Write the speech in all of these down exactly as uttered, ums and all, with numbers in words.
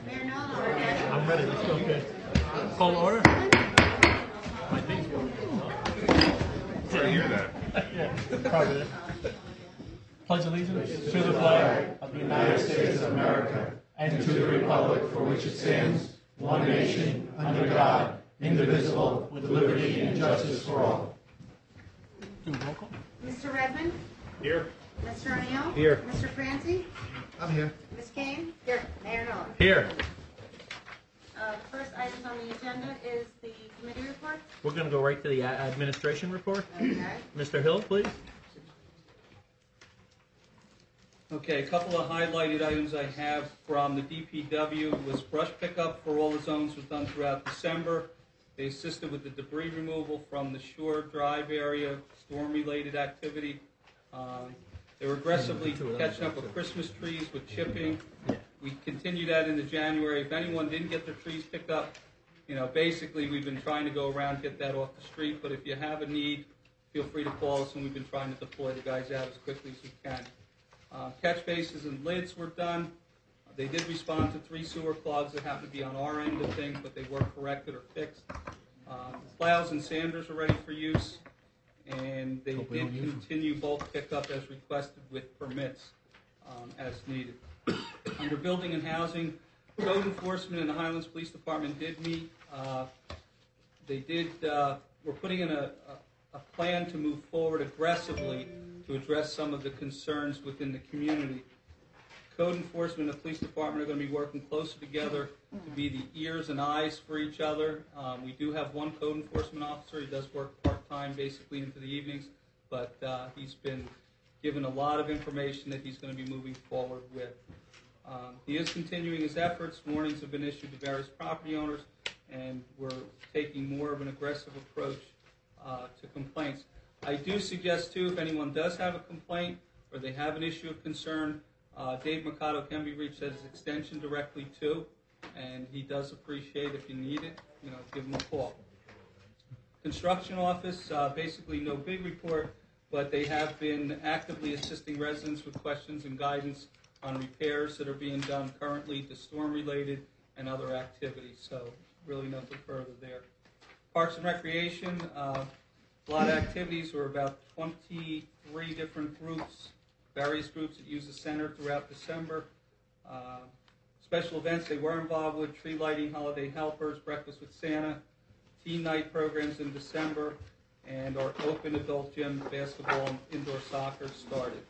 Mayor Nolan. I'm ready. Let's go. Okay. Call order. My thing's I hear that. Yeah, probably. Pledge allegiance to the flag of the United States of America and to the republic for which it stands, one nation, under God, indivisible, with liberty and justice for all. Do roll call. Mister Redmond. Here. Mister O'Neill. Here. Mister Francie. I'm here. Miz Kane. Here. Mayor Nolan. Here. Uh, first item on the agenda is the committee report. We're going to go right to the administration report. Okay. Mister Hill, please. Okay, a couple of highlighted items I have from the D P W was brush pickup for all the zones was done throughout December. They assisted with the debris removal from the Shore Drive area, storm-related activity. Um, they were aggressively catching up with Christmas trees with chipping. We continue that into January. If anyone didn't get their trees picked up, you know, basically we've been trying to go around, get that off the street. But if you have a need, feel free to call us, and we've been trying to deploy the guys out as quickly as we can. Uh, catch bases and lids were done. Uh, they did respond to three sewer clogs that happened to be on our end of things, but they were corrected or fixed. Uh, plows and sanders are ready for use, and they did continue bulk pickup as requested with permits um, as needed. Under building and housing, code enforcement and the Highlands Police Department did meet. Uh, they did. Uh, we're putting in a, a, a plan to move forward aggressively to address some of the concerns within the community. Code enforcement and the police department are going to be working closer together to be the ears and eyes for each other. Um, we do have one code enforcement officer. He does work part-time, basically into the evenings, but uh, he's been given a lot of information that he's going to be moving forward with. Um, he is continuing his efforts. Warnings have been issued to various property owners, and we're taking more of an aggressive approach uh, to complaints. I do suggest, too, if anyone does have a complaint or they have an issue of concern, uh, Dave Mercado can be reached at his extension directly, too, and he does appreciate if you need it, you know, give him a call. Construction office, uh, basically no big report, but they have been actively assisting residents with questions and guidance on repairs that are being done currently to storm-related and other activities, so really nothing further there. Parks and Recreation, uh, a lot of activities. Were about twenty-three different groups, various groups that use the center throughout December. Uh, special events they were involved with: tree lighting, holiday helpers, breakfast with Santa, teen night programs in December, and our open adult gym, basketball, and indoor soccer started.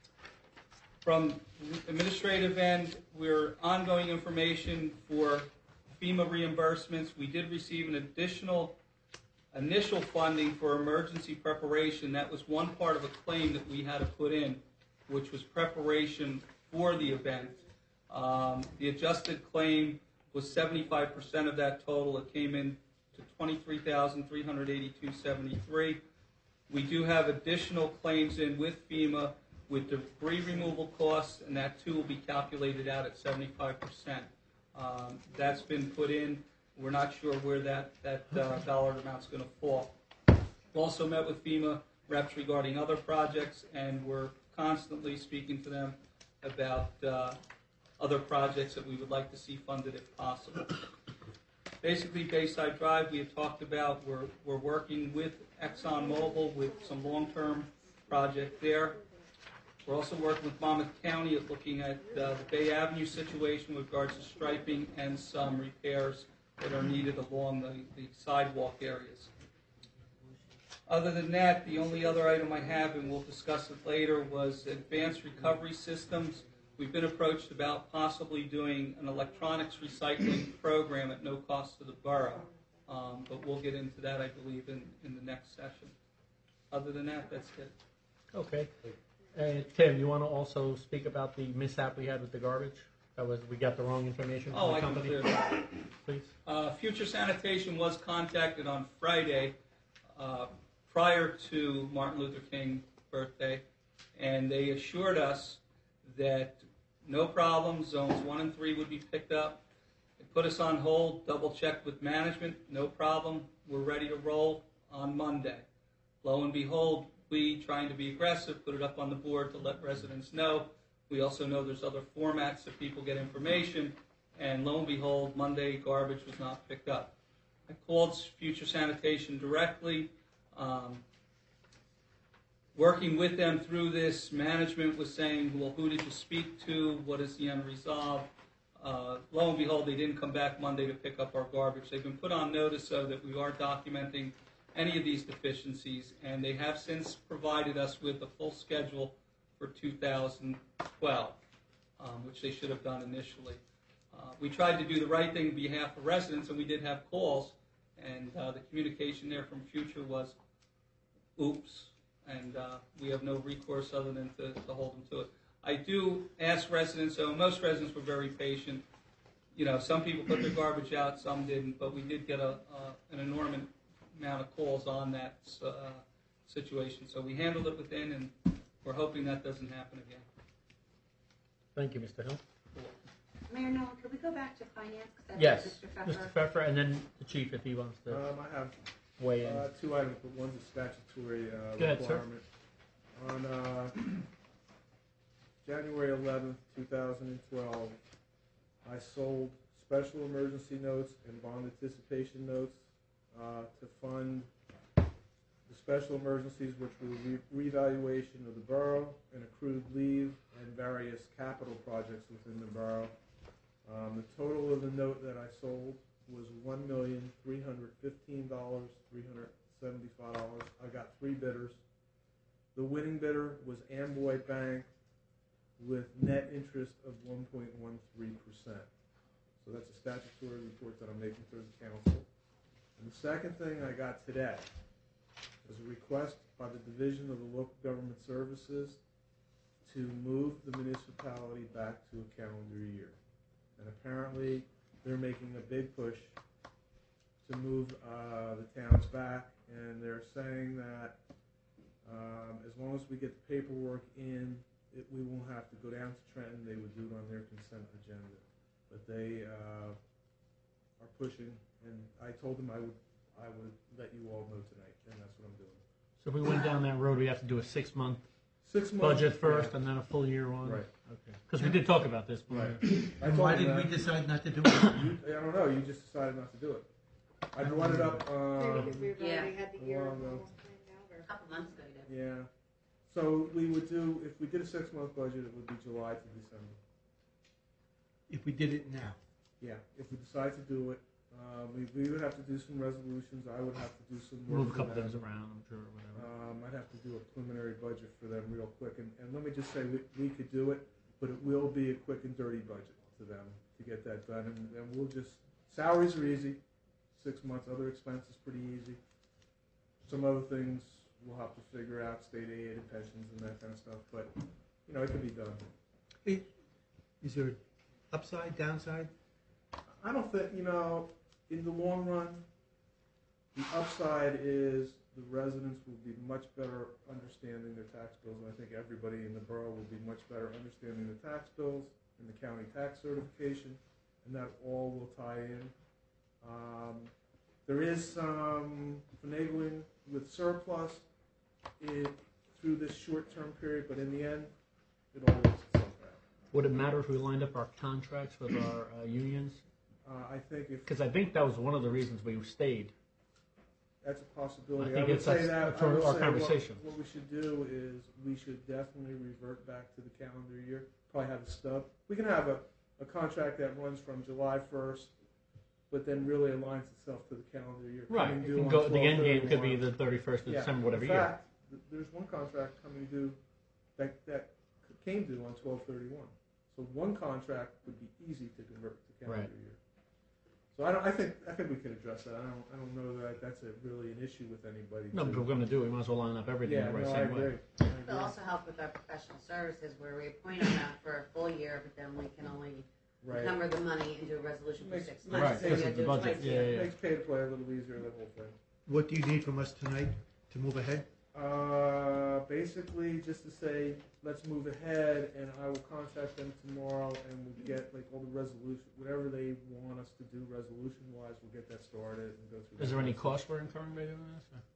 From the administrative end, we're ongoing information for FEMA reimbursements. We did receive an additional initial funding for emergency preparation. That was one part of a claim that we had to put in, which was preparation for the event. Um, the adjusted claim was seventy-five percent of that total. It came in to twenty-three thousand three hundred eighty-two dollars and seventy-three cents. We do have additional claims in with FEMA with debris removal costs, and that too will be calculated out at seventy-five percent. Um, that's been put in. We're not sure where that, that uh, dollar amount's going to fall. We've also met with FEMA reps regarding other projects, and we're constantly speaking to them about uh, other projects that we would like to see funded if possible. Basically, Bayside Drive, we have talked about. We're, we're working with ExxonMobil with some long-term project there. We're also working with Monmouth County at looking at uh, the Bay Avenue situation with regards to striping and some repairs that are needed along the, the sidewalk areas. Other than that, the only other item I have, and we'll discuss it later, was advanced recovery systems. We've been approached about possibly doing an electronics recycling program at no cost to the borough, um, but we'll get into that, I believe, in, in the next session. Other than that, that's it. Okay. Uh, Tim, you want to also speak about the mishap we had with the garbage? That was we got the wrong information from Oh, the I can company. clear that. Please. Uh, Future Sanitation was contacted on Friday uh, prior to Martin Luther King's birthday, and they assured us that no problem, zones one and three would be picked up. They put us on hold, double-checked with management, no problem, we're ready to roll on Monday. Lo and behold, we, trying to be aggressive, put it up on the board to let residents know. We also know there's other formats that people get information, and lo and behold, Monday garbage was not picked up. I called Future Sanitation directly. Um, working with them through this, management was saying, well, who did you speak to? What is the unresolved? Uh, lo and behold, they didn't come back Monday to pick up our garbage. They've been put on notice, so that we are documenting any of these deficiencies, and they have since provided us with a full schedule for two thousand twelve, um, which they should have done initially. Uh, we tried to do the right thing on behalf of residents, and we did have calls, and uh, the communication there from Future was, oops, and uh, we have no recourse other than to, to hold them to it. I do ask residents, so most residents were very patient. You know, some people put their garbage out, some didn't, but we did get a, uh, an enormous amount of calls on that uh, situation. So we handled it within, and we're hoping that doesn't happen again. Thank you, Mister Hill. Mayor Nolan, could we go back to finance? 'Cause I think Yes, Mister Pfeffer. Mister Pfeffer, and then the chief if he wants to Um, I have weigh in. uh, two items, but one's a statutory uh, Go ahead, sir. requirement. On uh, January eleventh, two thousand twelve, I sold special emergency notes and bond anticipation notes uh, to fund the special emergencies, which were re- revaluation of the borough and accrued leave and various capital projects within the borough. Um, the total of the note that I sold was one million three hundred fifteen thousand three hundred seventy-five dollars. I got three bidders. The winning bidder was Amboy Bank with net interest of one point one three percent. So that's a statutory report that I'm making to the council. And the second thing I got today was a request by the Division of the Local Government Services to move the municipality back to a calendar year. And apparently they're making a big push to move uh, the towns back, and they're saying that um, as long as we get the paperwork in, it, we won't have to go down to Trenton. They would do it on their consent agenda. But they uh, are pushing, and I told them I would I would let you all know tonight, and that's what I'm doing. So if we went down that road, we have to do a six-month Six months budget first yeah. and then a full year one? Right. Okay. Because we did talk about this. Right. I And told why them did we that. decide not to do it? You, I don't know. You just decided not to do it. I brought it up. Um, Because we've Yeah. already had the year Well, no. almost planned out, or? A couple months ago, you did. yeah. So we would do if we did a six-month budget, it would be July to December. If we did it now. Yeah. If we decide to do it, um, we, we would have to do some resolutions. I would have to do some work. Move a for couple them. things around, I'm sure, or whatever. Um, I'd have to do a preliminary budget for them real quick, and, and let me just say, we, we could do it, but it will be a quick and dirty budget to them to get that done, and, and we'll just, salaries are easy, six months, other expenses pretty easy. Some other things we'll have to figure out, state aid and pensions and that kind of stuff, but, you know, it can be done. Is there upside, downside? I don't think, you know, in the long run, the upside is the residents will be much better understanding their tax bills, and I think everybody in the borough will be much better understanding the tax bills and the county tax certification, and that all will tie in. Um, there is some finagling with surplus it, through this short-term period, but in the end, it all works itself out. Would it matter if we lined up our contracts with our uh, unions? Uh, I think if Because I think that was one of the reasons we stayed. that's a possibility. I think would it's- say that's that. I would our say conversation. What, what we should do is we should definitely revert back to the calendar year. Probably have a stub. We can have a, a contract that runs from July first, but then really aligns itself to the calendar year. Right. Coming It due can on go, the end game could be twelve thirty-one. the thirty-first of Yeah. December, whatever In year. fact, th- there's one contract coming due that that came due on twelve thirty-one. So one contract would be easy to convert to calendar Right. year. So I don't. I think. I think we could address that. I don't. I don't know that that's a really an issue with anybody. No, to- but if we're going to do it, we might as well line up everything yeah. the right No, I same agree. way. I It'll agree. also help with our professional services where we appoint them out for a full year, but then we can only Right. encumber the money and do a resolution for Makes- six makes months. Right, So we because gotta of the do it budget. twice a Yeah, year. yeah, yeah. Makes pay to play a little easier. The whole thing. What do you need from us tonight to move ahead? Uh, basically, just to say, let's move ahead, and I will contact them tomorrow, and we'll get like all the resolution, whatever they want us to do resolution-wise. We'll get that started and go through. Is that there any process. cost we're incurring by doing this? or-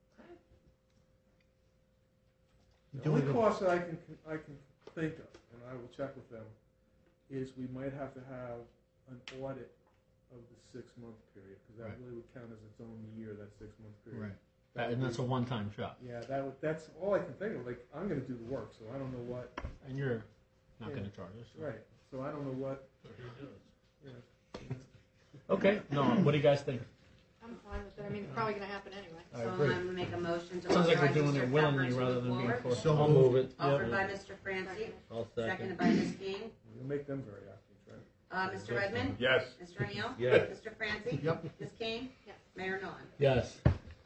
The Doing only it- cost that I can I can think of, and I will check with them, is we might have to have an audit of the six-month period, because that Right. really would count as its own year, that six-month period. Right. That, and that's a one-time shot. Yeah, that would, that's all I can think of. Like, I'm going to do the work, so I don't know what. And you're not Yeah. going to charge us. so- Right. So I don't know what. You know, Okay. No. What do you guys think? I'm fine with it. I mean, it's probably gonna happen anyway. I So I'm agree. going to make a motion to Sounds like we're authorize doing Mister it willingly Peppers to rather move than being forward. forced. So I'll moved. move it. Offered Yep. by Mister Francie, I'll seconded second. by Miz King. you'll make them very happy, right? Uh, Mister Redmond? Yes. Mister O'Neill? Yes. Mister Francie? Yep. Miz King? Yes. Mayor Nolan? Yes.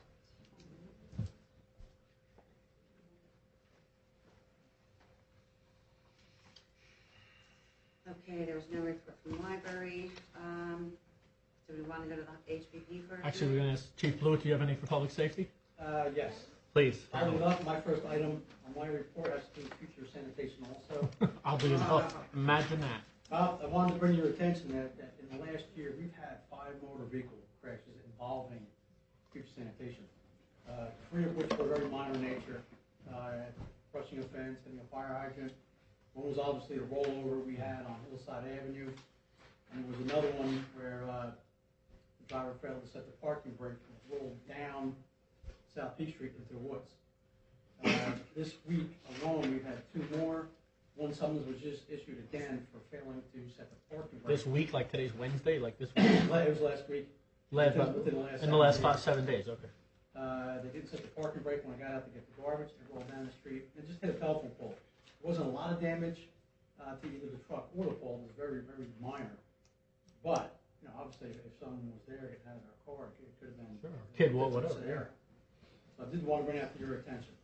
Okay, there was no report from the library. Um, do we want to go to the H P P first? Actually, we're going to ask Chief Blewett, do you have any for public safety? Uh, yes. Please. I leave up, my first item on my report has to do with future sanitation also. I'll be. Oh, imagine that. Uh, I wanted to bring your attention that, that in the last year, we've had five motor vehicle crashes involving future sanitation. Uh, three of which were very minor in nature, uh, brushing a fence, hitting a fire hydrant. One was obviously the rollover we had on Hillside Avenue. And there was another one where, uh, the driver failed to set the parking brake and rolled down South Peak Street into the woods. Uh, this week alone, we've had two more. One summons was just issued again for failing to set the parking brake. This week, like today's Wednesday, like this week? It was last week. Last, Within- within the last in the last seven five, seven days, okay. Uh, they didn't set the parking brake when I got out to get the garbage. They rolled down the street and just hit a telephone pole. It wasn't a lot of damage uh, to either the truck or the pole. It was very, very minor. But, you know, obviously, if someone was there, it had their car, it could have been Sure. Kid, well, it's a whatever, scenario. So I did want to bring that to your attention.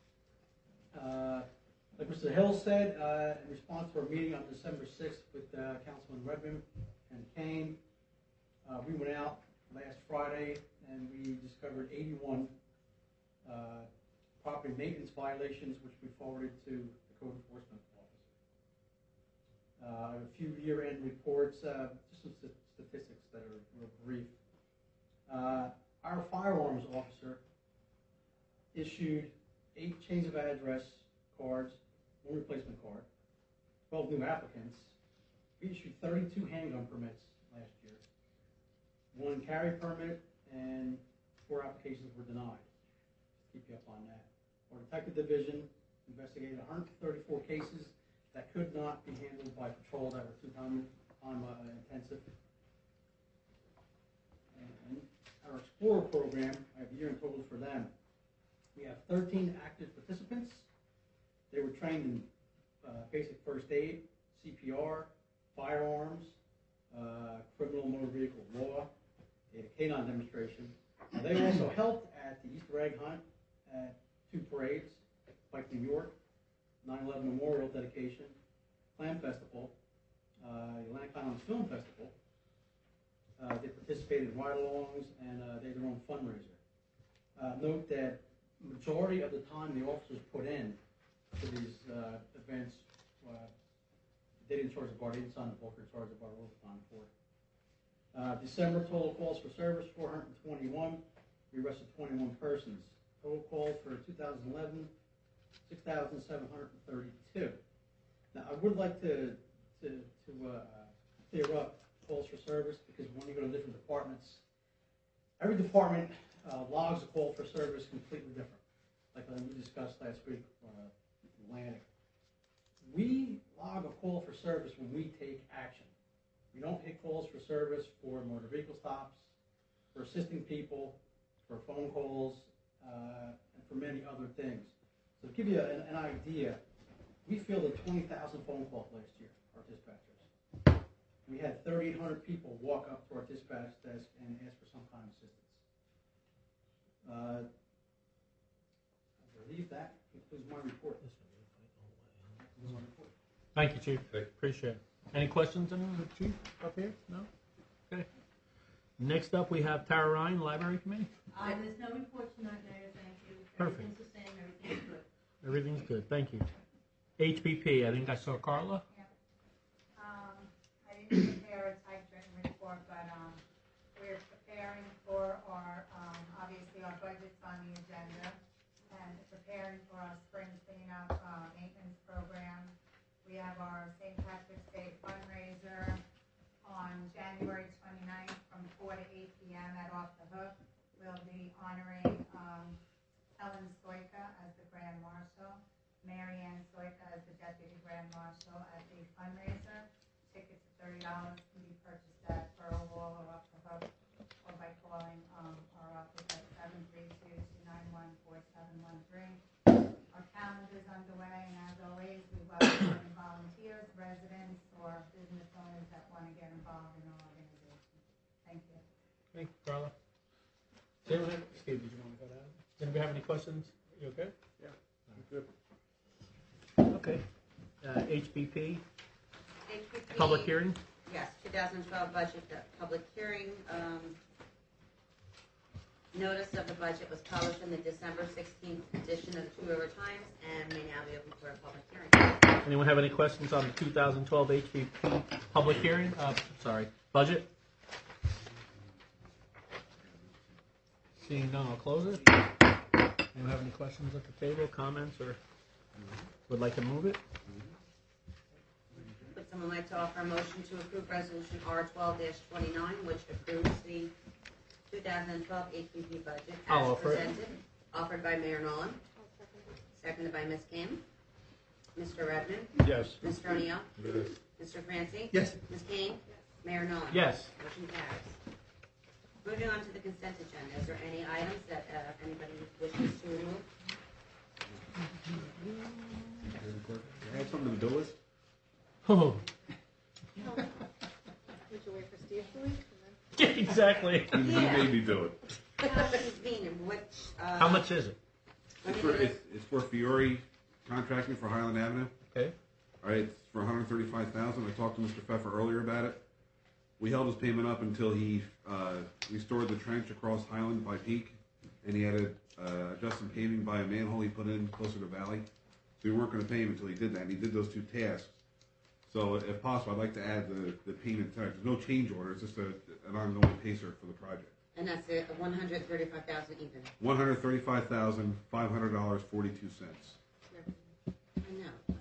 Uh, like Mister Hill said, uh, in response to our meeting on December sixth with uh, Councilman Redmond and Kane, uh, we went out last Friday and we discovered eighty-one uh, property maintenance violations, which we forwarded to the code enforcement officer. Uh, a few year-end reports, uh, just some st- statistics that are real brief. Uh, our firearms officer issued eight change of address cards, one replacement card, twelve new applicants. We issued thirty-two handgun permits last year, one carry permit, and four applications were denied. Just keep you up on that. Our detective division investigated one hundred thirty-four cases that could not be handled by patrol that were too time, time uh, intensive. And our Explorer program, I have a year in total for them. We have thirteen active participants. They were trained in uh, basic first aid, C P R, firearms, uh, criminal motor vehicle law, a canine demonstration. Uh, they also helped at the Easter egg hunt at two parades, like New York, nine eleven Memorial Dedication, Clam Festival, uh, Atlantic Highlands Film Festival. Uh, they participated in ride-alongs and uh, they had their own fundraiser. Uh, note that majority of the time the officers put in to these uh, events, uh, they didn't charge the bar, they didn't sign the book or charge the bar overtime for it. Uh, December total calls for service, four hundred twenty-one. We arrested twenty-one persons. Total calls for two thousand eleven, six thousand seven hundred thirty-two. Now, I would like to, to, to uh, clear up calls for service, because when you go to different departments, every department uh, logs a call for service completely different. Like uh, we discussed last week, uh, Atlantic. We log a call for service when we take action. We don't hit calls for service for motor vehicle stops, for assisting people, for phone calls, uh, and for many other things. So to give you an, an idea, we fielded twenty thousand phone calls last year, our dispatchers. We had thirty-eight hundred people walk up to our dispatch desk and ask for some kind of assistance. Uh, I believe that concludes my report. Concludes my report. Thank you, Chief. Appreciate it. Any questions, anyone, with Chief up here? No? Okay. Next up, we have Tara Ryan, Library Committee. Um, there's no report tonight, Mayor, thank you. Perfect. Everything's the same, everything's good. Everything's good, thank you. H P P, I think I saw Carla. Um, I didn't prepare a typewritten report, but, um, we're preparing for our, um, obviously our budget's on the agenda, and preparing for our spring cleanup, uh, maintenance program. We have our Saint Patrick's Day fundraiser on Thank you, Carla. Does anyone have, Steve, did you want to go down? Does anybody have any questions? You okay? Yeah, I'm good. Okay. Uh, H B P, H P P. public hearing? Yes, two thousand twelve budget, uh, public hearing. Um, notice of the budget was published in the December sixteenth edition of the Two River Times and may now be open for a public hearing. Anyone have any questions on the two thousand twelve H B P public hearing? Uh, sorry, budget? Seeing none, I'll close it. Anyone have any questions at the table, comments, or would like to move it? Would someone like to offer a motion to approve resolution R twelve twenty-nine, which approves the two thousand twelve H P P budget I'll as offer it. presented? Offered by Mayor Nolan, seconded by Miz Kim. Mister Redmond, Yes. Mister O'Neill, Yes. Mister Francie, Yes. Miz Kane, Mayor Nolan. Yes. Motion carries. Moving on to the consent agenda, is there any items that uh, anybody wishes to remove? I had something to do with? Oh, Would you wait for Steve to leave? exactly. Yeah. made me do it. He's mean, and which, uh. How much is it? when It's did for, it- it's, it's for Fiore Contracting for Highland Avenue. Okay. All right, it's for one hundred thirty-five thousand dollars. I talked to Mister Pfeffer earlier about it. We held his payment up until he uh, restored the trench across Highland by Peak, and he had to uh, adjust some paving by a manhole he put in closer to Valley. So we weren't going to pay him until he did that, and he did those two tasks. So if possible, I'd like to add the, the payment tonight. There's no change order. It's just a, an ongoing pacer for the project. And that's it, one hundred thirty-five thousand even. one hundred thirty-five thousand five hundred dollars and forty-two cents. I know.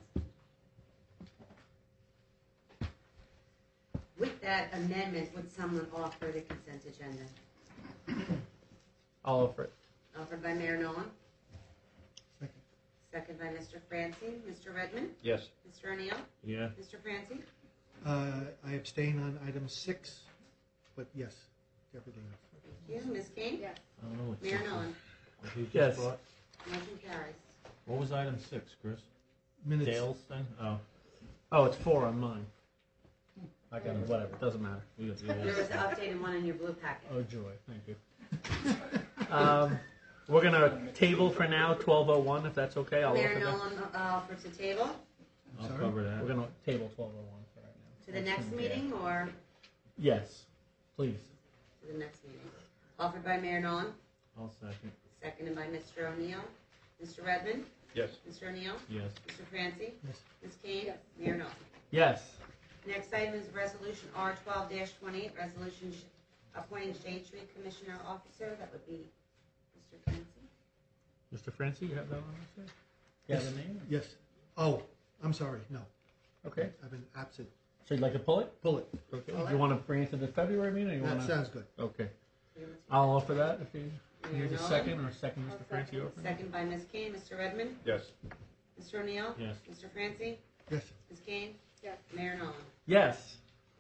With that amendment, would someone offer the consent agenda? I'll offer it. Offered by Mayor Nolan, Second. second by Mister Francie. Mister Redmond, Yes. Mister O'Neill, Yeah. Mister Francie, Uh, I abstain on item six, but yes, to everything else. thank you. Miz Kane, Yes. I don't know what Mayor six is. Nolan, Yes. motion carries. What was item six, Chris? Minutes. Dale's thing? Oh. Oh, it's four on mine. I got it, whatever, it doesn't matter. You- you- There was the updated one in your blue packet. Oh, joy, thank you. um, we're gonna table for now twelve oh one, if that's okay. I'll Mayor offer that. Nolan uh, offers to table I'll Sorry? cover that. We're gonna table twelve oh one for right now. to the next meeting or Yes, please. to the next meeting. Offered by Mayor Nolan, I'll second. seconded by Mister O'Neill. Mister Redmond, Yes. Mister O'Neill, Yes. Mister Francie, Yes. Miz Kane, Yes. Mayor Nolan. Yes. Next item is Resolution R twelve twenty-eight, resolution sh- appointing Shade Tree Commissioner Officer. That would be Mister Francie. Mister Francie, you have that on there? You have Yes. the name? Yes. Oh, I'm sorry, no. Okay. I've been absent. So you'd like to pull it? Pull it. Okay. Pull it. You want to bring it to the February meeting, or you That want to? sounds good. Okay. Mayor I'll offer that if you Mayor need a Nolan. second, or second, Mister I'll Francie second. offer. Second by Miz Kane. Mister Redmond, Yes. Mister O'Neill, Yes. Mister Francie, Yes. Miz Kane, Yes. Mayor Nolan. Yes.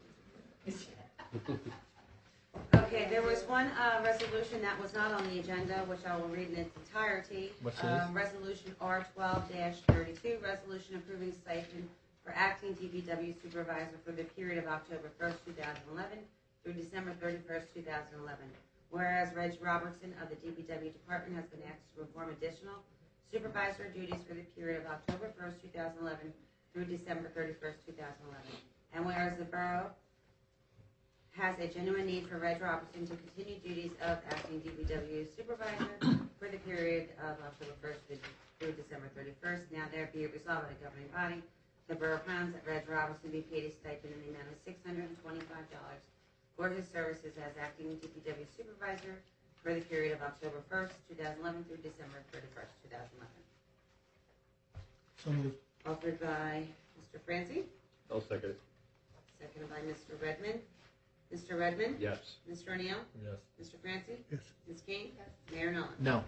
Okay, there was one uh, resolution that was not on the agenda, which I will read in its entirety. What's Uh, this? Resolution R twelve thirty-two, resolution approving stipend for acting D P W supervisor for the period of October first, two thousand eleven through December thirty-first, two thousand eleven. Whereas Reg Robertson of the D P W department has been asked to perform additional supervisor duties for the period of October first, two thousand eleven through December thirty-first, two thousand eleven. And whereas the borough has a genuine need for Reg Robertson to continue duties of acting D P W supervisor for the period of October first through December thirty-first. Now there be it resolved by the governing body, the borough plans that Reg Robertson be paid a stipend in the amount of six hundred twenty-five dollars for his services as acting D P W supervisor for the period of October first, two thousand eleven through December thirty-first, two thousand eleven. So moved. Offered by Mister Francie, I'll second it. seconded by Mister Redmond. Mister Redmond? Yes. Mister O'Neill? Yes. Mister Francie? Yes. Miz Kane? Mayor Nolan? No.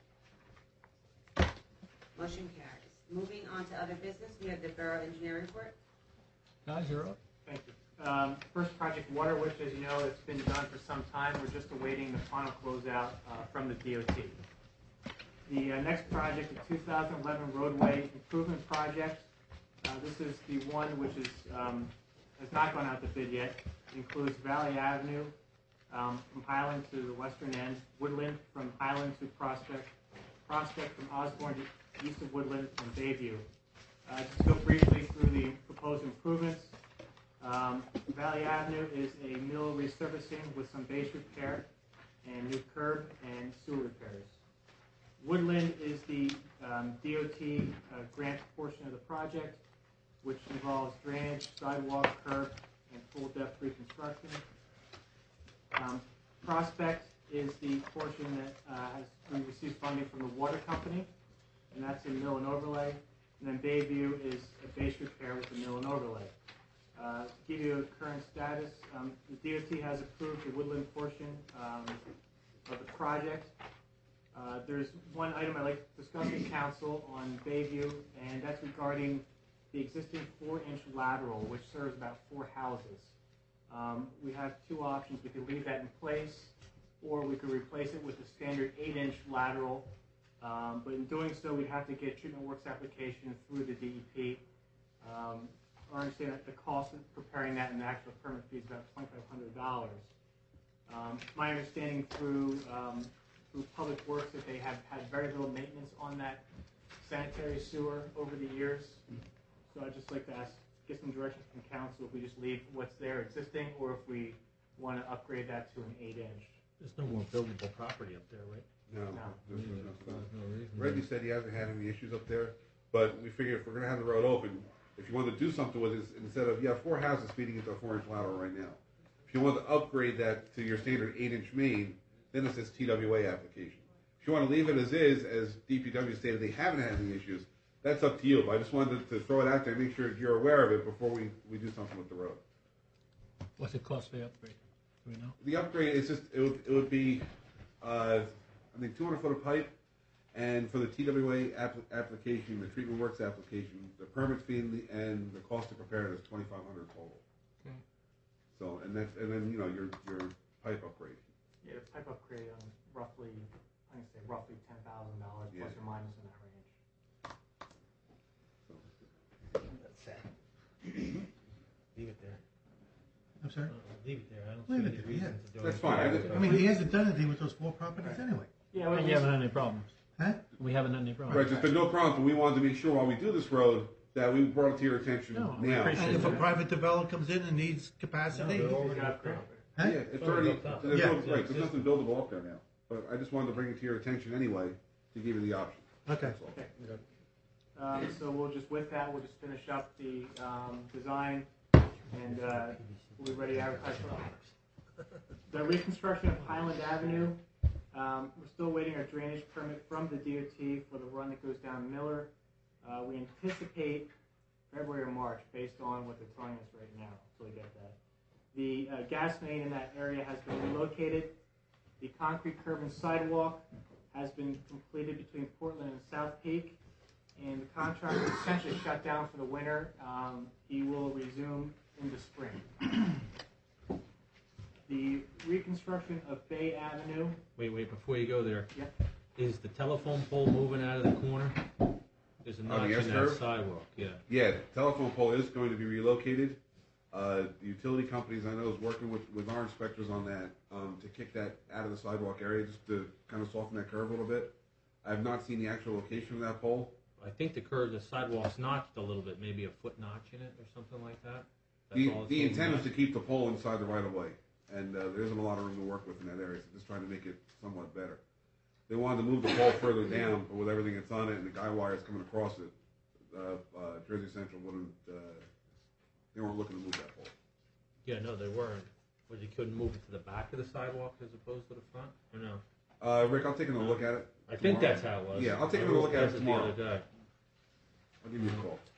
Motion carries. Moving on to other business, we have the Borough Engineer Report. Guys, you're up. Thank you. Um, First project, Water Witch, as you know, it's been done for some time. We're just awaiting the final closeout uh, from the D O T. The uh, next project, the two thousand eleven roadway improvement project. Uh, This is the one which is, um, has not gone out to bid yet. It includes Valley Avenue, um, from Highland to the western end, Woodland from Highland to Prospect, Prospect from Osborne to east of Woodland, and Bayview. Uh, just go briefly through the proposed improvements. Um, Valley Avenue is a mill resurfacing with some base repair and new curb and sewer repairs. Woodland is the um, D O T uh, grant portion of the project, which involves drainage, sidewalk, curb, and full-depth reconstruction. Um, Prospect is the portion that uh, has we received funding from the water company, and that's a mill and overlay. And then Bayview is a base repair with the mill and overlay. Uh, to give you a current status, um, the D O T has approved the Woodland portion um, of the project. Uh, there's one item I'd like to discuss with council on Bayview, and that's regarding the existing four-inch lateral, which serves about four houses. Um, we have two options. We could leave that in place, or we could replace it with a standard eight-inch lateral. Um, but in doing so, we'd have to get treatment works application through the D E P. Um, I understand that the cost of preparing that and the actual permit fee is about twenty-five hundred dollars. Um, my understanding through um, through Public Works that they have had very little maintenance on that sanitary sewer over the years. So I'd just like to ask, get some direction from council if we just leave what's there existing, or if we want to upgrade that to an eight-inch. There's no more buildable property up there, right? No, No. there's Yeah, nothing. no reason. Reggie said he hasn't had any issues up there, but we figure if we're gonna have the road open, if you want to do something with it, instead of, you have four houses feeding into a four-inch lateral right now. If you want to upgrade that to your standard eight-inch main, then it says T W A application. If you want to leave it as is, as D P W stated they haven't had any issues, that's up to you. But I just wanted to throw it out there and make sure you're aware of it before we, we do something with the road. What's it cost for the upgrade? Do we know? The upgrade is just, it would, it would be, uh, I think, two hundred foot of pipe, and for the T W A app, application, the treatment works application, the permit fee and the, and the cost to prepare it is twenty-five hundred total. Okay. So, and that's, and then, you know, your, your pipe upgrade. Yeah, the pipe upgrade on roughly, I'm gonna say roughly ten thousand dollars plus Yeah. or minus in that range. That's sad. Leave it there. I'm sorry? Leave it there. I don't Leave see it any there, reason yeah. to do That's it. fine. I just- I mean, he hasn't done anything with those four properties anyway. Yeah, well, We haven't had any problems. Huh? We haven't had any problems. Right, there's been no problem, but we wanted to make sure while we do this road, that we brought it to your attention No, we now. appreciate And if a it. private developer comes in and needs capacity, No, we got upgrade. Yeah, huh? it's It's already, already built up. there's Yeah. no, right, there's nothing buildable up there now. But I just wanted to bring it to your attention anyway, to give you the option. Okay. That's all. Okay. Um, so we'll just, with that, we'll just finish up the um, design, and uh, we'll be ready to advertise for offers. The reconstruction of Highland Avenue, um, we're still waiting our drainage permit from the D O T for the run that goes down Miller. Uh, we anticipate February or March, based on what they're telling us right now, until we get that. The uh, gas main in that area has been relocated. The concrete curb and sidewalk has been completed between Portland and South Peak, and the contractor is essentially shut down for the winter. Um, he will resume in the spring. The reconstruction of Bay Avenue. Wait, wait, before you go there. Yep. Is the telephone pole moving out of the corner? There's a On notch the in that S-curve? sidewalk, yeah. Yeah, the telephone pole is going to be relocated. Uh, the utility companies I know is working with, with our inspectors on that, um, to kick that out of the sidewalk area, just to kind of soften that curve a little bit. I have not seen the actual location of that pole. I think the curve, the sidewalk's notched a little bit, maybe a foot notch in it or something like that. That's The, all it's the moving intent is out. to keep the pole inside the right of way, and uh, there isn't a lot of room to work with in that area, so just trying to make it somewhat better. They wanted to move the pole further down, but with everything that's on it and the guy wires coming across it, uh, uh, Jersey Central wouldn't, uh, they weren't looking to move that pole. Yeah, no, they weren't. But you couldn't move it to the back of the sidewalk as opposed to the front, or no? Uh, Rick, I'll take another look at it. I think tomorrow. that's how it was. Yeah, I'll take I another look at looked it the tomorrow. other day. I'll give you a call.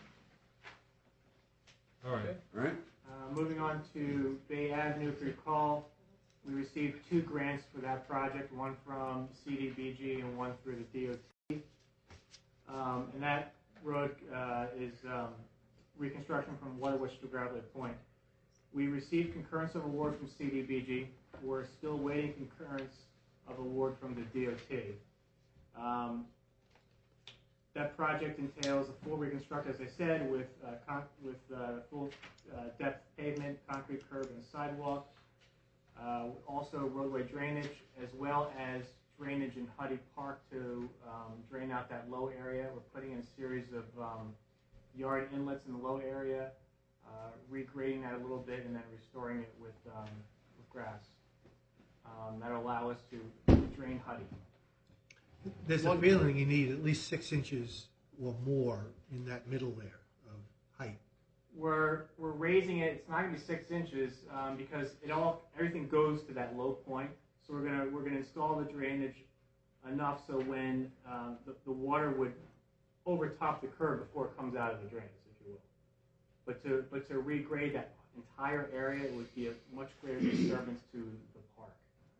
All right. All right? Uh, moving on to Bay Avenue, if you recall, we received two grants for that project, one from C D B G and one through the D O T. Um, and that road uh, is um, reconstruction from Waterwitch to Gravelly Point. We received concurrence of award from C D B G. We're still waiting concurrence of award from the D O T. Um, that project entails a full reconstruct, as I said, with uh, con- with uh, full uh, depth pavement, concrete curb, and sidewalk. Uh, also roadway drainage, as well as drainage in Huddy Park to um, drain out that low area. We're putting in a series of um, yard inlets in the low area, uh, regrading that a little bit, and then restoring it with, um, with grass. Um, that'll allow us to drain Huddy. There's a feeling you need at least six inches or more in that middle there of height. We're we're raising it. It's not going to be six inches um, because it all everything goes to that low point. So we're gonna we're gonna install the drainage enough so when uh, the, the water would overtop the curb before it comes out of the drains, if you will. But to but to regrade that entire area, it would be a much greater disturbance to the park.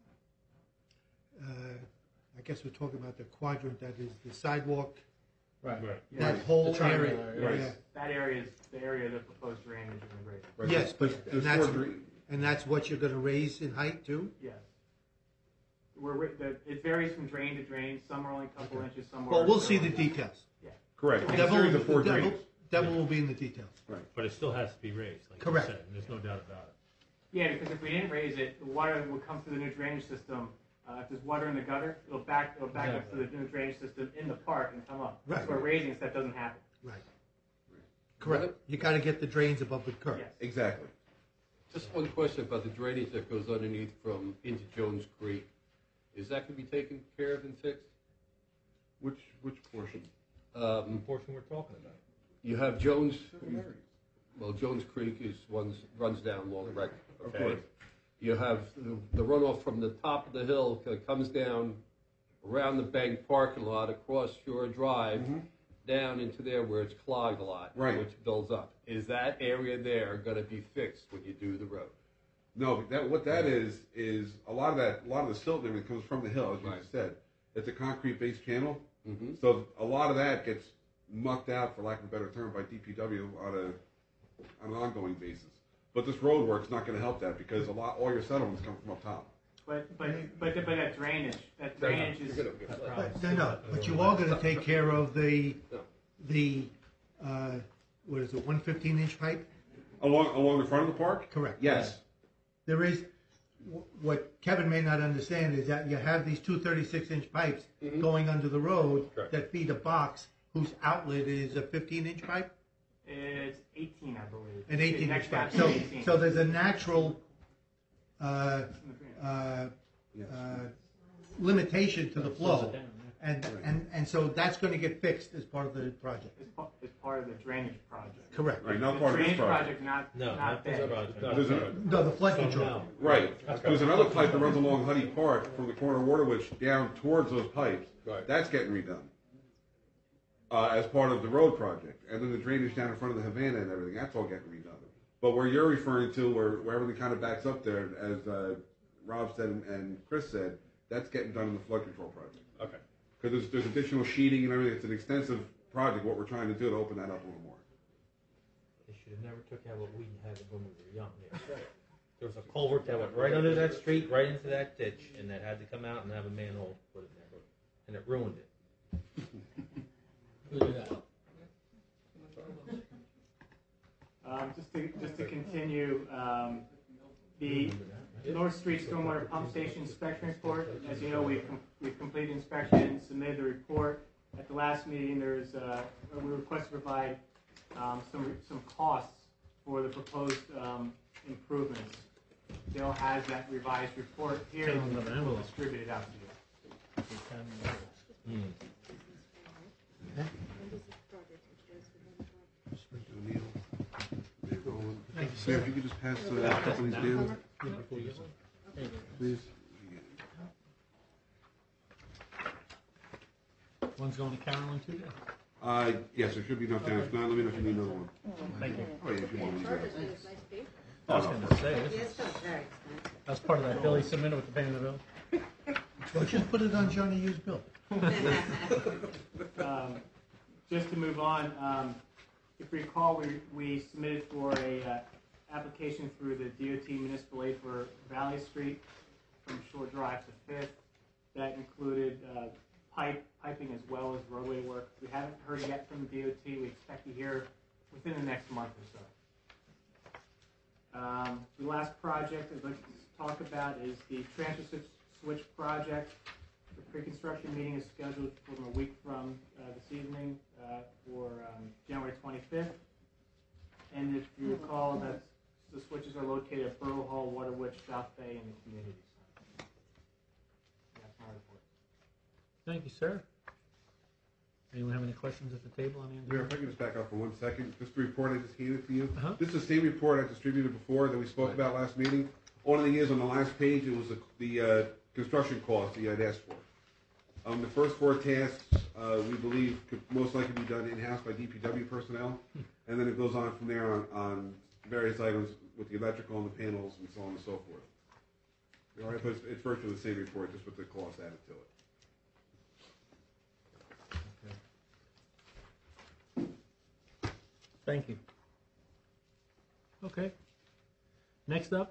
Uh, I guess we're talking about the quadrant that is the sidewalk. Right. Right. That Yes. whole The triangle area. area. Yes. Yeah. That area is the area of the proposed drainage and grading. Right. Yes, but There's and that's four dra- and that's what you're going to raise in height too. Yes. We're, ri- the, it varies from drain to drain. Some are only a couple inches, some are... Well, we'll see the details. Yeah. Correct. The It's a devil, series of four the devil, drains. devil will be in the details. Right. But it still has to be raised, like Correct. you said, and there's no doubt about it. Yeah, because if we didn't raise it, the water would come through the new drainage system. Uh, if there's water in the gutter, it'll back it'll back up to the new drainage system in the park and come up. Right. So we're raising it so that doesn't happen. Right. Correct. You got to get the drains above the curb. Yes. Exactly. Just one question about the drainage that goes underneath from into Jones Creek. Is that going to be taken care of and fixed? Which which portion? Um, The portion we're talking about. you have Jones. Well, Jones Creek is one's runs down Long Wreck. Of Okay. course. You have the, the runoff from the top of the hill that comes down around the bank parking lot across Shore Drive. Mm-hmm. Down into there where it's clogged a lot, Right. which builds up. Is that area there going to be fixed when you do the road? No, that what that is is a lot of that a lot of the silt and everything comes from the hill, as you Right. just said. It's a concrete based channel. Mm-hmm. So a lot of that gets mucked out, for lack of a better term, by D P W on a on an ongoing basis. But this road work's not going to help that because a lot all your settlements come from up top. But but but but that drainage that drainage is But, no, no. But you are going to take care of the the uh, what is it? One fifteen inch pipe. Along along the front of the park? Correct. Yes. There is wh- what Kevin may not understand is that you have these two thirty-six inch pipes Mhm. going under the road Correct. that feed a box whose outlet is a fifteen inch pipe, it's eighteen, I believe. an eighteen Next inch pipe. batch So is eighteen. so there's a natural uh, uh, Yes. uh, limitation to the flow, and and and so that's going to get fixed as part of the project. It's, pa- it's part of the drainage project. Correct. Right, not The part of this drainage project. project, not No, not not this that. project. There's a, No, the flood control. right. There's another pipe that runs along Huddy Park from the corner of Waterwitch down towards those pipes. Right. That's getting redone uh, as part of the road project. And then the drainage down in front of the Havana and everything, that's all getting redone. But where you're referring to, where, where everything kind of backs up there, as uh, Rob said and, and Chris said, that's getting done in the flood control project. Okay. Because there's, there's additional sheeting and everything. It's an extensive project, what we're trying to do to open that up a little more. They should have never took out what we had when we were young. There. There was a culvert that went right under that street, right into that ditch, and that had to come out and have a manhole put in there, and it ruined it. Who did that? Um, just to just to continue, um, the North Street Stormwater Pump Station Inspection Report. As you know, we've com- we've completed inspection, submitted the report. At the last meeting, there's uh, we requested to provide um, some some costs for the proposed um, improvements. Dale has that revised report here, and we'll distribute it out to you. Hmm. Thank you, sir. If you could just pass uh, a couple of these down, please. One's going to Carolyn too. Uh, yes, there should be enough down. If not, let me know if you need another one. Thank you. Oh, yeah, if you want one. Purpose is nice paper. I was going to say, Yeah, this it's is- still very expensive. that's part of that bill he submitted with the Vanderbilt. Well, just put it on Johnny U's bill. Um, just to move on, um, if you recall, we, we submitted for a uh, application through the D O T municipal aid for Valley Street from Shore Drive to Fifth. That included uh, pipe piping as well as roadway work. We haven't heard yet from the D O T. We expect to hear within the next month or so. Um, the last project I'd like to talk about is the transfer switch- switch project. The pre-construction meeting is scheduled for a week from uh, this evening uh, for um, January twenty-fifth. And if you recall, that the switches are located at Borough Hall, Waterwitch, South Bay, and the community center. That's my report. Thank you, sir. Anyone have any questions at the table on the Mayor, if I can just back up for one second, just the report I just handed to you. Uh-huh. This is the same report I distributed before that we spoke about last meeting. Only thing is, on the last page, it was the, the uh, construction cost that you had asked for. Um, the first four tasks, uh, we believe, could most likely be done in-house by D P W personnel, and then it goes on from there on, on various items with the electrical and the panels and so on and so forth. All right, but it's, it's virtually the same report, just with the cost added to it. Thank you. Okay. Next up.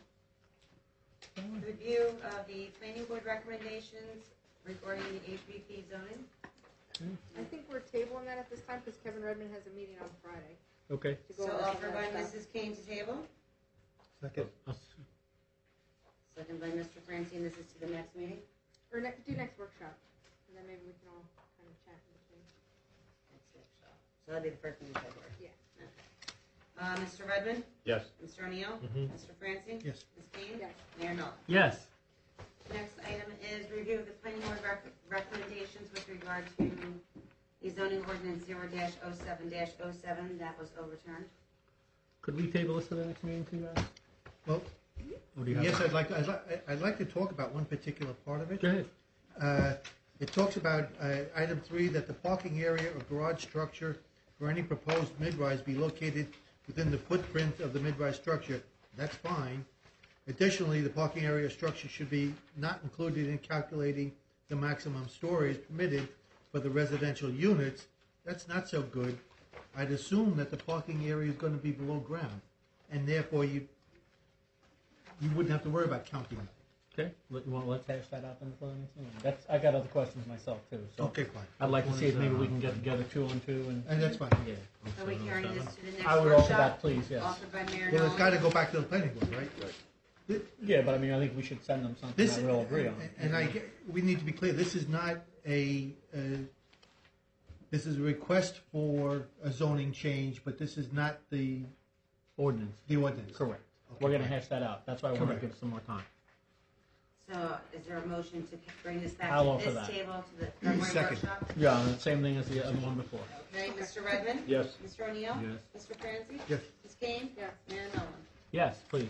Review of the planning board recommendations regarding the H B P zoning. I think we're tabling that at this time because Kevin Redmond has a meeting on Friday. Okay. To go So over some offered of by that stuff. Missus Kane to table, Second. second by Mister Francine. This is to the next meeting. Or ne- do next workshop, and then maybe we can all kind of chat in between. Next workshop. So that'll be the first meeting in February. Yeah. Uh, Mister Redmond? Yes. Mister O'Neill? Mhm. Mister Francine? Yes. Miz Kane? Yes. Mayor Nolan? Yes. Next item is review of the planning board rec- recommendations with regard to the zoning ordinance zero dash oh seven dash oh seven that was overturned. Could we table this to the next meeting, too, guys? Well, Or do you have yes, it? I'd like, I'd like, I'd like to talk about one particular part of it. Go ahead. Uh, It talks about, uh, item three, that the parking area or garage structure for any proposed mid-rise be located within the footprint of the mid-rise structure. That's fine. Additionally, the parking area structure should be not included in calculating the maximum stories permitted for the residential units. That's not so good. I'd assume that the parking area is going to be below ground, and therefore you you wouldn't have to worry about counting them. Okay. Let- You want, let's hash that out then for the next meeting. That's, I got other questions myself, too. So Okay, fine. I'd like to see if maybe we can get together two and two and. And that's fine. Yeah. Are we carrying this to the next I would workshop? offer that, please, yes. Offered by Mayor Well, it's got to Nolan? go back to the planning board, right? Yeah, but I mean, I think we should send them something This, that we'll agree on. and I, get- we need to be clear, this is not a, uh, this is a request for a zoning change, but this is not the, Ordinance. the ordinance. Correct. Okay, We're gonna fine. hash that out. That's why I want to Correct. give some more time. So is there a motion to bring this back I'll to offer this that. table to the February Second. workshop? Yeah, and the same thing as the other one before. Okay, Mister Redmond? Yes. Mister O'Neill? Yes. Mister Francie? Yes. Miz Kane? Yes. Mayor Nolan? Yes, please.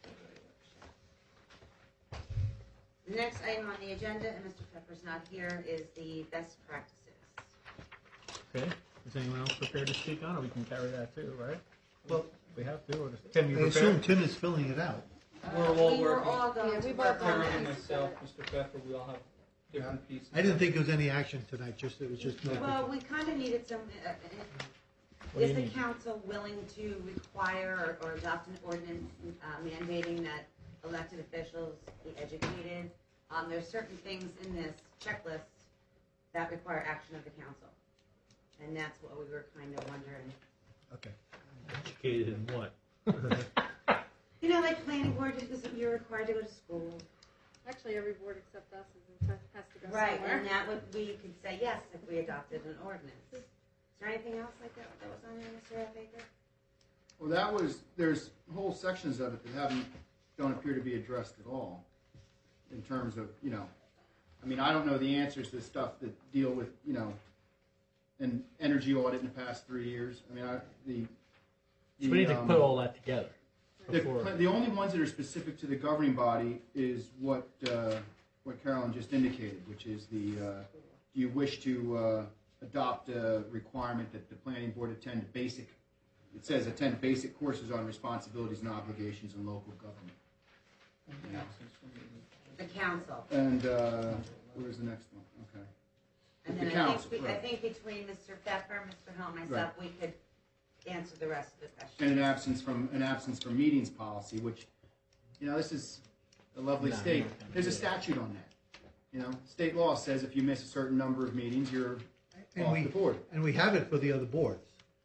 The next item on the agenda, and Mister Pepper's not here, is the best practices. Okay. Is anyone else prepared to speak on it? We can carry that too, right? Well, We have to, or just, Tim, you I assume prepared? Tim is filling it out. We're all We were working. all going Yeah, to we've work all on done Karen and it. myself, Mister Pfeffer, we all have different pieces. I didn't think there was any action tonight, just, it was just. Well, we kind of needed some, uh, uh, What do is you the need? council willing to require or, or adopt an ordinance uh, mandating that elected officials be educated? Um, there's certain things in this checklist that require action of the council. And that's what we were kind of wondering. Okay. Educated in what? You know, like planning board, because you're required to go to school. Actually, every board except us is in, has to go Right, somewhere. and that would, we could say yes if we adopted an ordinance. Is there anything else like that that was on there, Mister Baker? Well, that was, there's whole sections of it that haven't, don't appear to be addressed at all in terms of, you know, I mean, I don't know the answers to stuff that deal with, you know, an energy audit in the past three years. I mean, I, the. So we need to um, put all that together. The, before- the only ones that are specific to the governing body is what, uh, what Carolyn just indicated, which is the, uh, do you wish to, uh, adopt a requirement that the planning board attend basic, it says attend basic courses on responsibilities and obligations in local government. Yeah. The council. And, uh, where's the next one? Okay. And The then I council, think, we- I right. think between Mister Pfeffer, Mister Hill, and myself, we could answer the rest of the questions. And an absence from, an absence from meetings policy, which, you know, this is a lovely No, state. you're not gonna There's a do that. statute on that. You know, state law says if you miss a certain number of meetings, you're And off we, the board. and we have it for the other boards.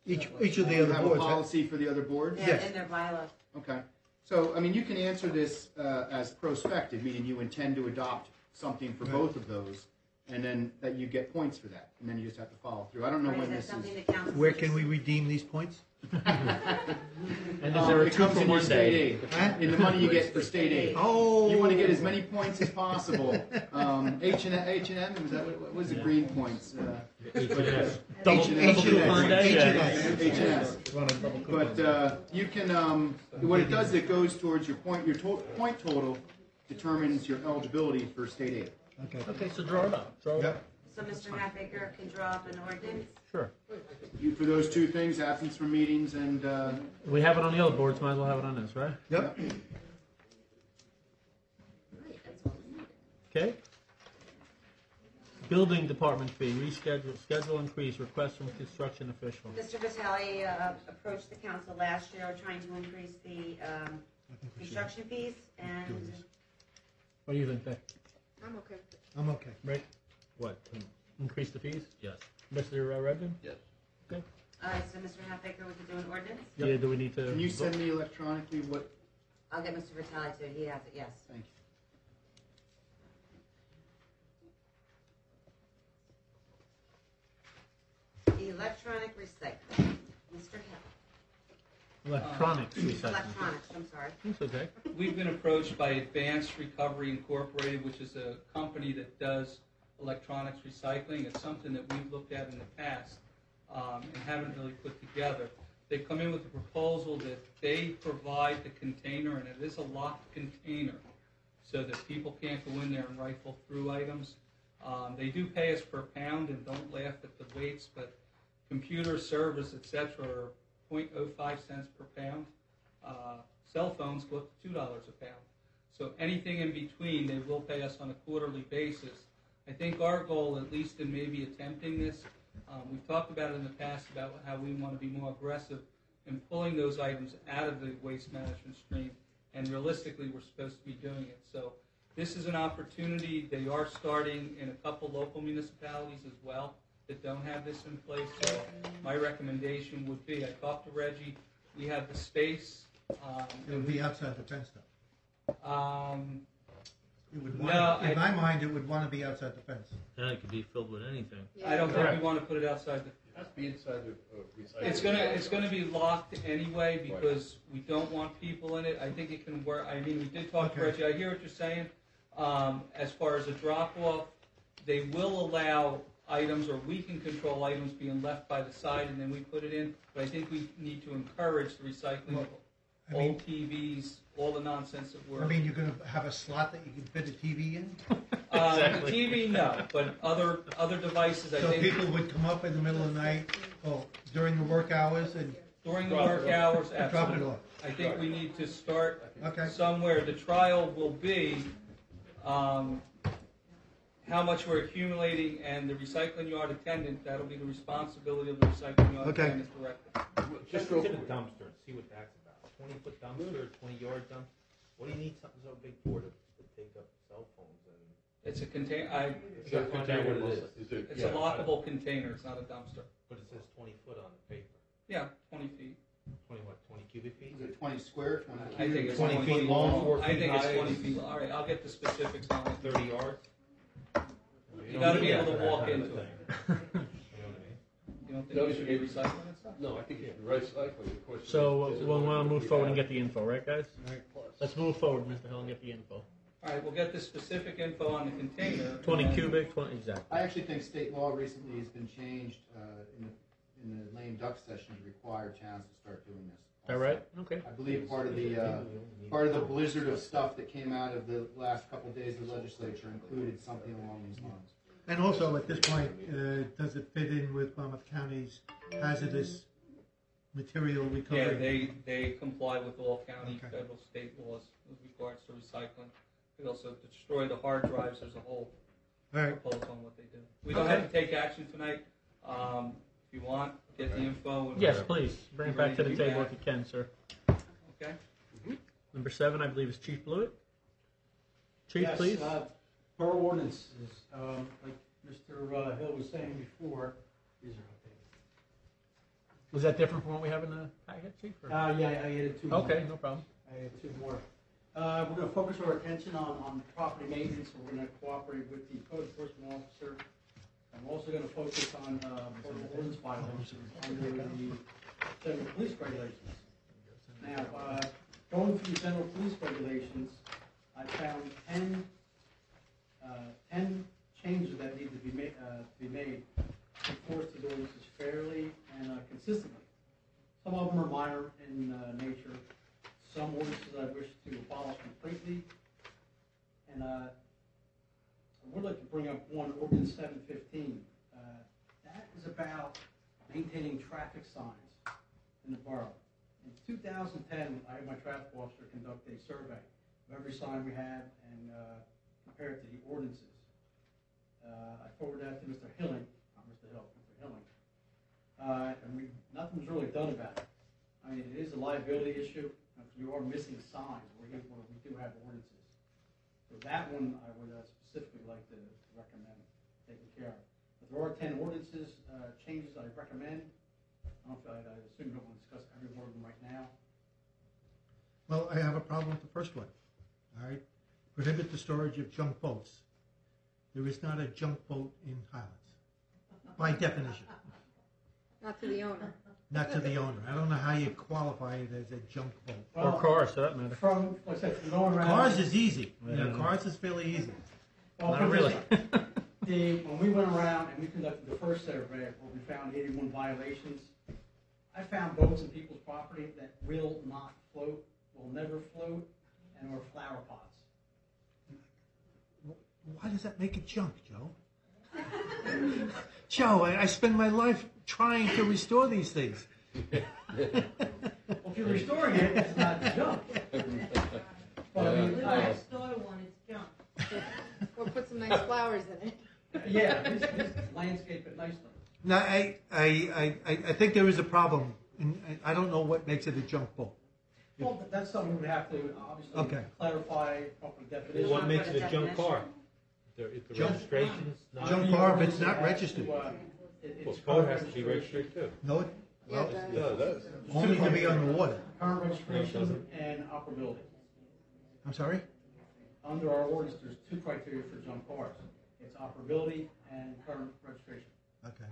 Each, each of the You other have a boards. policy for the other boards? Yeah, in their bylaws. Okay. So, I mean, you can answer this uh, as prospective, meaning you intend to adopt something for Right. both of those, and then that you get points for that, and then you just have to follow through. I don't know Or is when that this something is. the council? Where can we redeem these points? And is Um, there a it two comes for in your one state day? aid, Huh? in the money you get for state aid. Oh. You want to get as many points as possible. Um, H and H and M, was that what, what was the green points? Uh, H and S. Double- H and double S. coupon day? H and S. H and S. But uh, you can, um, what it does, it goes towards your point, your to- point total determines your eligibility for state aid. Okay. Okay, so draw it up. Draw it up. So Mister Halfaker can draw up an ordinance? Sure. You, for those two things, absence from meetings and, uh, We have it on the other boards, might as well have it on this, right? Yep. Okay. Building department fee, reschedule, schedule increase, request from construction official. Mister Vitale uh, approached the council last year trying to increase the um, construction fees, and What do you think, Vic? I'm okay with it. I'm okay. Rick? What, increase the fees? Yes. Mister Redmond? Yes. Okay. all right, so Mister Halfaker, we could do an ordinance? Yeah, do we need to? can you send me electronically what, I'll get Mister Vitale to, he has it, yes. thank Electronic recycling, Mister Hill. Electronics recycling. Electronics, I'm sorry. That's okay. We've been approached by Advanced Recovery Incorporated, which is a company that does electronics recycling. It's something that we've looked at in the past um, and haven't really put together. They've come in with a proposal that they provide the container, and it is a locked container, so that people can't go in there and rifle through items. Um, they do pay us per pound, and don't laugh at the weights, but computer servers, et cetera, are zero point zero five cents per pound. Uh, cell phones go up to two dollars a pound. So anything in between, they will pay us on a quarterly basis. I think our goal, at least in maybe attempting this, um, we've talked about it in the past about how we want to be more aggressive in pulling those items out of the waste management stream, and realistically, we're supposed to be doing it. So this is an opportunity. They are starting in a couple local municipalities as well that don't have this in place. So my recommendation would be, I talked to Reggie, we have the space. Um, It would be outside the fence though. um, It would No, want, in I- my mind, it would want to be outside the fence. Then it could be filled with anything. I don't think Correct. we want to put it outside the. It has to be inside the uh, recycling. It's gonna, it's gonna be locked anyway because we don't want people in it. I think it can work. I mean, we did talk to Okay. Reggie. I hear what you're saying. Um, as far as a drop off, they will allow items, or we can control items being left by the side and then we put it in. But I think we need to encourage the recycling of I mean- old T Vs, all the nonsense that we're. I mean, you're going to have a slot that you can fit a T V in? Um, Exactly. T V, no, but other other devices, I So think. people would come up in the middle of the night, or during the work hours, and During the work hours, drop it absolutely. off. I think we need to start Okay. somewhere. The trial will be um, how much we're accumulating, and the recycling yard attendant, that'll be the responsibility of the recycling yard Okay. attendant director. Just go to the dumpster and see what that's about. Twenty foot dumpster, twenty yard dumpster. What do you need something so big for to, to take up cell phones and? It's a contain, I, You gotta find out what it is. it's a lockable container, it's not a dumpster. But it says twenty foot on the paper. Yeah, twenty feet. Twenty what, twenty cubic feet? Is it twenty square, twenty I cubic? think it's twenty twenty feet long, four I feet think it's high. twenty feet, all right, I'll get the specifics on it. Thirty yards? You don't gotta need be that able for to that walk kind of into it. thing. You know what I mean? You don't think you should be recycling and stuff? No, I think it should be recycling. The question So is, is it we'll going want to to move be forward and out? get the info, right, guys? Let's move forward, Mister Hill, and get the info. All right, we'll get the specific info on the container. Twenty and then- cubic, twenty, exactly. I actually think state law recently has been changed uh, in the in the lame duck session to require towns to start doing this. Is that right? Okay. I believe part of the uh, part of the blizzard of stuff that came out of the last couple of days of the legislature included something along these lines. And also, at this point, uh, does it fit in with Monmouth County's hazardous material Yeah, recovery? they, they comply with all county, Okay. federal, state laws with regards to recycling. They also destroy the hard drives. There's a whole All right. proposal on what they do. We don't have to take action tonight. Um, if you want, get the info. And Yes, please. Bring it back to the Ready to be table back. if you can, sir. Okay. Number seven, I believe, is Chief Blewett. Chief, Yes, please. uh, per ordinances, um, like Mister uh, Hill was saying before, these are Was that different from what we have in the packet, Chief? or- Uh, yeah, I added two more. Okay, no problem. I added two more. Uh, we're gonna focus our attention on, on property maintenance, so we're gonna cooperate with the code enforcement officer. I'm also gonna focus on, uh, portable ordinance violations under the general police regulations. Now, uh, going through the general police regulations, I found ten, uh, ten changes that need to be made, uh, to be made to enforce the ordinances fairly and, uh, consistently. Some of them are minor in, uh, nature. Some ordinances I wish to abolish completely. And, uh, I would like to bring up one, ordinance seven fifteen. Uh, that is about maintaining traffic signs in the borough. In two thousand ten, I had my traffic officer conduct a survey of every sign we had and uh, compare it to the ordinances. Uh, I forwarded that to Mister Hilling, not Mister Hill, Mister Hilling. Uh, and we, nothing was really done about it. I mean, it is a liability issue, because we are missing signs where we, where we do have ordinances. So that one I would uh, specifically like to recommend taking care of. But there are ten ordinances, uh, changes I recommend. I don't know if I, I assume you don't want to discuss every one of them right now. Well, I have a problem with the first one. All right, prohibit the storage of junk boats. There is not a junk boat in Highlands, by definition. Not to the owner. Not to the owner. I don't know how you qualify it as a junk boat. Or cars, for that matter. From, like I said, from going around. Cars is easy. You know, Yeah. cars is fairly easy. Well, Not put it really. this way. The, when we went around and we conducted the first survey where we found eighty-one violations, I found boats in people's property that will not float, will never float, and are flower pots. Why does that make it junk, Joe? Joe, I, I spend my life trying to restore these things. Well, if you're restoring it, it's not junk. But I mean, I, Store one, it's junk. Or put some nice flowers in it. yeah, just, just landscape it nicely. Now, I, I, I, I think there is a problem. And I I don't know what makes it a junk boat. Well, but that's something we would have to obviously Okay. clarify, proper definition. What makes it a junk car? If the- If the Junk- registration's not. Junk car if it's not registered. Uh, it- Well, it's car has to be registered too. No, it, Yeah, it does. Yeah, it does. only to be on the water. Current registration and operability. I'm sorry? Under our ordinance, there's two criteria for junk cars. It's operability and current registration. Okay.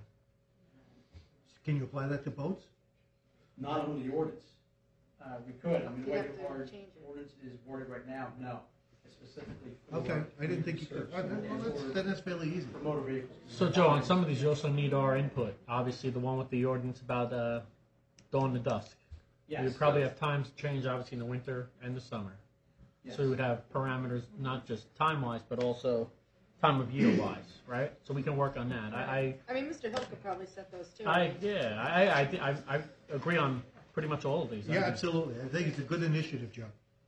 Can you apply that to boats? Not under the ordinance. Uh, we could, I mean, the way You'd have the to word- change it. ordinance is worded right now, no. It's specifically for. Okay, I didn't think you could. research Oh, well, that's, and then that's fairly easy. For motor vehicles. So, Joe, on some of these, you also need our input. Obviously, the one with the ordinance about uh, dawn to dusk. Yes. We would probably have times to change, obviously, in the winter and the summer. Yes. So we would have parameters, not just time-wise, but also time of year-wise, right? So we can work on that. I, I mean, Mister Hill could probably set those too. I, I yeah, I, I, thi- I, I agree on pretty much all of these. I Yeah, think. absolutely. I think it's a good initiative, Joe.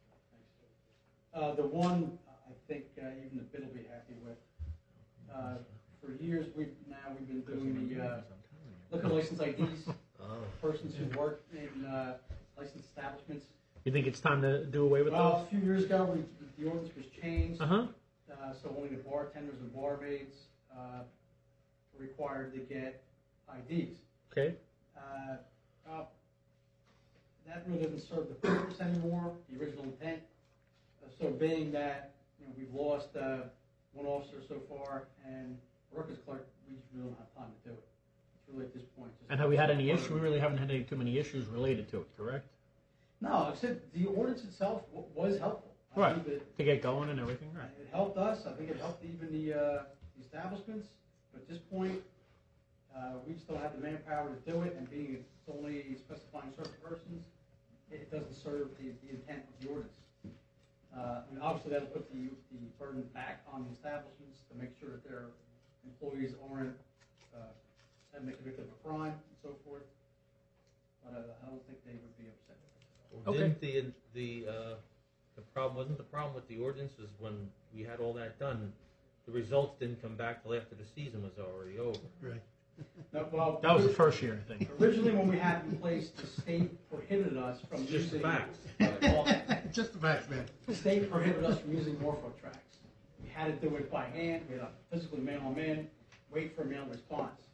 Uh, the one, I think uh, even the bid will be happy with. Uh, for years, we've, now we've been doing the uh, liquor license I Ds, persons who work in uh, licensed establishments. You think it's time to do away with Well, those? a few years ago, we, the ordinance was changed. Uh-huh. Uh, so only the bartenders and barmaids uh, were required to get I Ds. Okay. Uh, well, that really doesn't serve the purpose anymore, the original intent. Uh, so being that, you know, we've lost uh, one officer so far, and records clerk, we just really don't have time to do it. It's really at this point. Just And have we had any issues? We really haven't had any too many issues related to it, correct? No, except the ordinance itself w- was helpful. I Right. think that To get going and everything, right? it helped us. I think it helped even the, uh, the establishments. But at this point, uh, we just don't have the manpower to do it, and being it's only specifying certain persons, it, it doesn't serve the, the intent of the ordinance. Uh, I mean, obviously, that'll put the, the burden back on the establishments to make sure that their employees aren't uh, having been convicted of a crime and so forth. But uh, I don't think they would be upset with it. Well, Didn't the, the, uh, the problem, wasn't the problem with the ordinances when we had all that done, the results didn't come back till after the season was already over? Right. No, well, That was the first year, I think. Originally, when we had it in place, the state prohibited us from It's just the using. facts. Well, Just the facts, man. the state prohibited us from using Morpho tracks. We had to do it by hand. We had to physically mail them in, wait for a mail response.